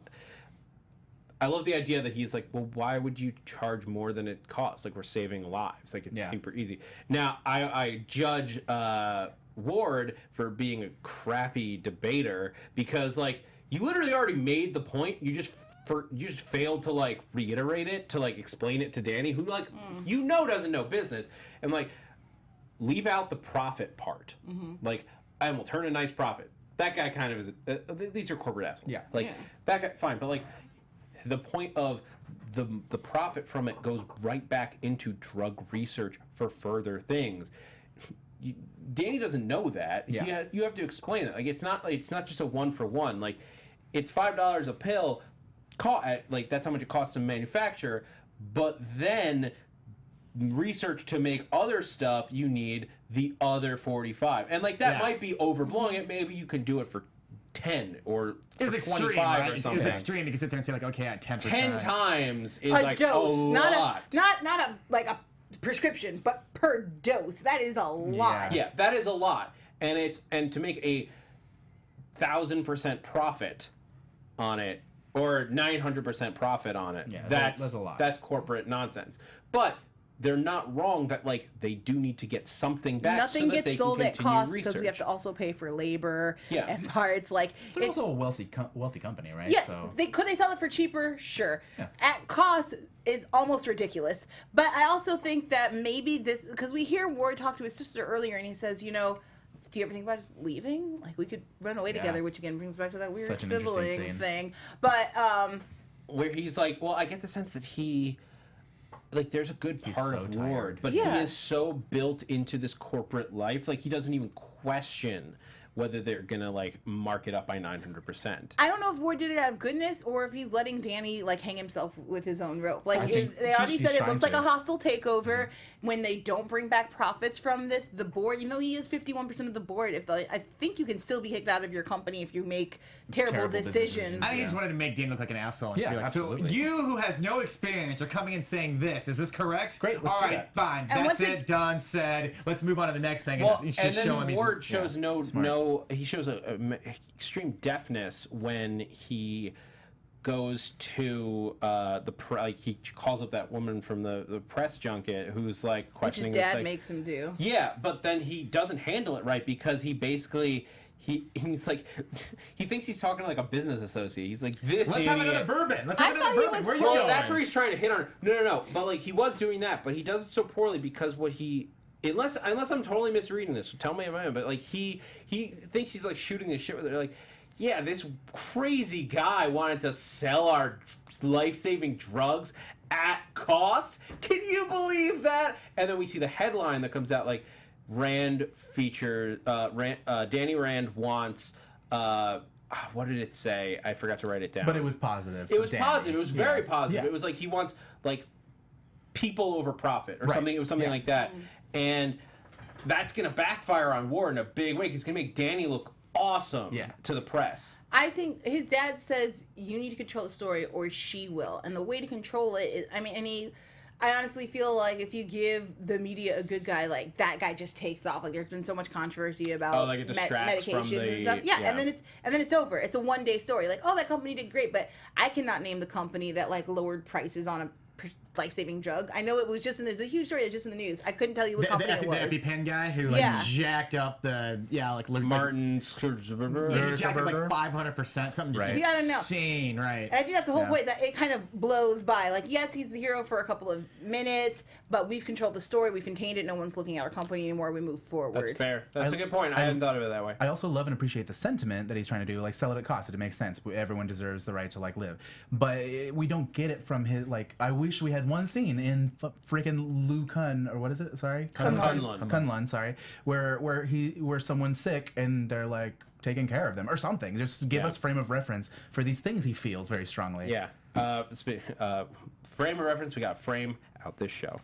I love the idea that he's like, well, why would you charge more than it costs? Like, we're saving lives. Like, it's Yeah. super easy. Now, I, I judge uh, Ward for being a crappy debater because, like, you literally already made the point. You just for you just failed to like reiterate it, to like explain it to Danny, who like you know doesn't know business, and like leave out the profit part. Like, I will turn a nice profit. That guy kind of is. Uh, these are corporate assholes. Yeah. Like Yeah. that guy, fine, but like the point of the the profit from it goes right back into drug research for further things. You, Danny doesn't know that. Yeah. He has, you have to explain it. Like it's not like it's not just a one for one. Like it's five dollars a pill. Cost like that's how much it costs to manufacture. But then research to make other stuff, you need the other forty-five. And like that Yeah. might be overblowing it. Maybe you can do it for ten or It was for extreme, twenty-five right? or It something. was extreme. You can sit there and say like, okay, at ten percent. ten times is A like dose, a not lot. a not not a like a prescription, but per dose. That is a lot. Yeah, that is a lot, and it's and to make a thousand percent profit on it or nine hundred percent profit on it. Yeah, that- that's that's a lot. That's corporate nonsense. But they're not wrong that like they do need to get something back. Nothing so that gets they sold can at continue cost research. because we have to also pay for labor Yeah. and parts. Like They're it's, also a wealthy, co- wealthy company, right? yes, So they could they sell it for cheaper? Sure. Yeah. At cost is almost ridiculous. But I also think that maybe this because we hear Ward talk to his sister earlier, and he says, you know, do you ever think about just leaving? Like we could run away Yeah. together, which again brings back to that weird Such an interesting sibling scene. thing. But um, where he's like, well, I get the sense that he, like, there's a good part so of tired. Ward, but Yeah. he is so built into this corporate life, like, he doesn't even question whether they're gonna like mark it up by nine hundred percent. I don't know if Ward did it out of goodness or if he's letting Danny like hang himself with his own rope. Like I if, think they already he's- said he's it looks trying like a to. hostile takeover. When they don't bring back profits from this, the board, even though he is fifty-one percent of the board, if the, I think you can still be kicked out of your company if you make terrible, Terrible decisions. decisions. I think he Yeah. just wanted to make Danny look like an asshole. And Yeah, be like, absolutely. So you, who has no experience, are coming and saying this. Is this correct? Great, let's All do right, that. fine. And That's once it. it- Done. Said. Let's move on to the next thing. Well, and it's and just show him then he's Ward shows yeah, no smart. no. He shows a, a m- extreme deafness when he goes to uh, the pre- like he calls up that woman from the, the press junket who's like Which his questioning this, dad like, makes him do. yeah, but then he doesn't handle it right because he basically he he's like he thinks he's talking to like a business associate. He's like this. Let's have idiot. another bourbon. Let's I have thought another he bourbon. was Where are you Well, going? that's where he's trying to hit on. No, no, no. But like he was doing that, but he does it so poorly because what he unless unless I'm totally misreading this. So tell me if I am. But like he he thinks he's like shooting this shit with it. Like yeah, this crazy guy wanted to sell our life-saving drugs at cost. Can you believe that? And then we see the headline that comes out like Rand feature uh, Rand, uh, Danny Rand wants. Uh, what did it say? I forgot to write it down. But it was positive. It for was Danny. positive. It was very Yeah. positive. Yeah. It was like he wants like people over profit or Right. something. It was something Yeah. like that, and that's gonna backfire on Ward in a big way. 'Cause it's gonna make Danny look awesome Yeah. to the press. I think his dad says you need to control the story or she will. And the way to control it is, I mean, and he, I honestly feel like if you give the media a good guy, like that guy just takes off. Like there's been so much controversy about Oh, like it med- distracts from medications the- and stuff. Yeah, yeah. and then it's and then it's over. It's a one day story. Like oh, that company did great, but I cannot name the company that like lowered prices on a life saving drug. I know it was just in there's a huge story just in the news. I couldn't tell you what The, the, company Epi, it was. the EpiPen guy who like Yeah. jacked up the yeah like like- Martin. Yeah, he jacked up like five hundred percent, something just Right. See, I don't know. insane, right? And I think that's the whole Yeah. point. That it kind of blows by. Like, yes, he's the hero for a couple of minutes, but we've controlled the story. We've contained it. No one's looking at our company anymore. We move forward. That's fair. That's I- a good point. I, I- hadn't thought of it that way. I also love and appreciate the sentiment that he's trying to do, like sell it at cost. It makes sense. Everyone deserves the right to like live, but eh, we don't get it from his. Like, I wish we had one scene in f- freaking Lu Kun or what is it? Sorry, Kunlun. Kunlun. Kunlun. Sorry, where where he where someone's sick and they're like taking care of them or something. Just give Yeah. us frame of reference for these things he feels very strongly. Yeah. Uh, spe- uh, frame of reference, we got frame out this show.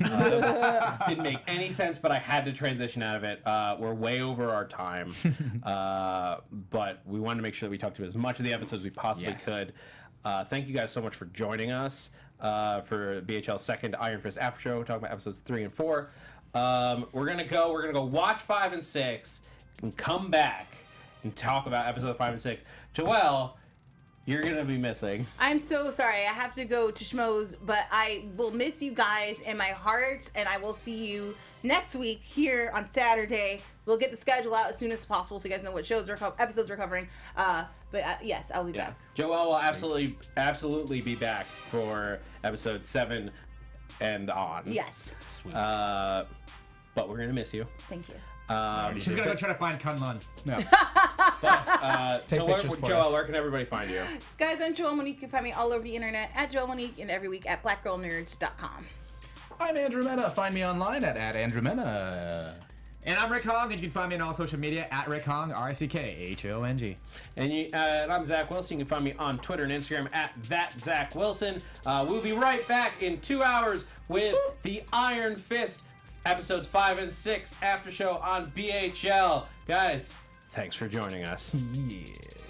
Uh, didn't make any sense, but I had to transition out of it. Uh, we're way over our time, uh, but we wanted to make sure that we talked to as much of the episodes as we possibly Yes. could. Uh, thank you guys so much for joining us uh, for B H L's second Iron Fist After Show. We're talking about episodes three and four. Um, we're gonna go. We're gonna go watch five and six, and come back and talk about episode five and six. Joelle, you're gonna be missing. I'm so sorry. I have to go to Schmoes, but I will miss you guys in my heart, and I will see you next week here on Saturday. We'll get the schedule out as soon as possible so you guys know what shows we're co- episodes we're covering. Uh, but uh, yes, I'll be Yeah, back. Joelle will absolutely, absolutely be back for episode seven and on. Yes. Sweet. Uh, but we're gonna miss you. Thank you. Um, She's gonna go try to find Kunlun. No. but, uh, Take so where, pictures for Joelle, us. where can everybody find you? Guys, I'm Joelle Monique. You can find me all over the internet at Joelle Monique and every week at black girl nerds dot com. I'm Andrew Mena. Find me online at, at Andrew Mena. And I'm Rick Hong, and you can find me on all social media at Rick Hong, R I C K H O N G. And, you, uh, and I'm Zach Wilson. You can find me on Twitter and Instagram at that Zach Wilson. Uh, we'll be right back in two hours with the Iron Fist episodes five and six after show on B H L. Guys, thanks for joining us. Yeah.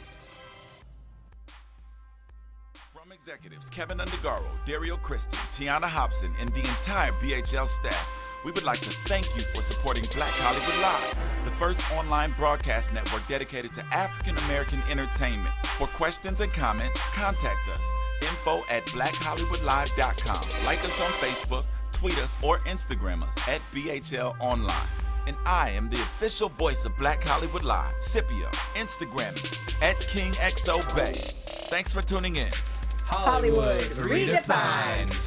From executives Kevin Undergaro, Dario Christie, Tiana Hobson, and the entire B H L staff, we would like to thank you for supporting Black Hollywood Live, the first online broadcast network dedicated to African American entertainment. For questions and comments, contact us. Info at black hollywood live dot com. Like us on Facebook, tweet us, or Instagram us at B H L Online. And I am the official voice of Black Hollywood Live, Scipio, Instagram me at King X O Bay. Thanks for tuning in. Hollywood redefined.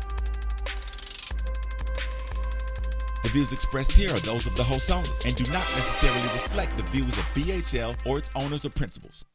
The views expressed here are those of the host only and do not necessarily reflect the views of B H L or its owners or principals.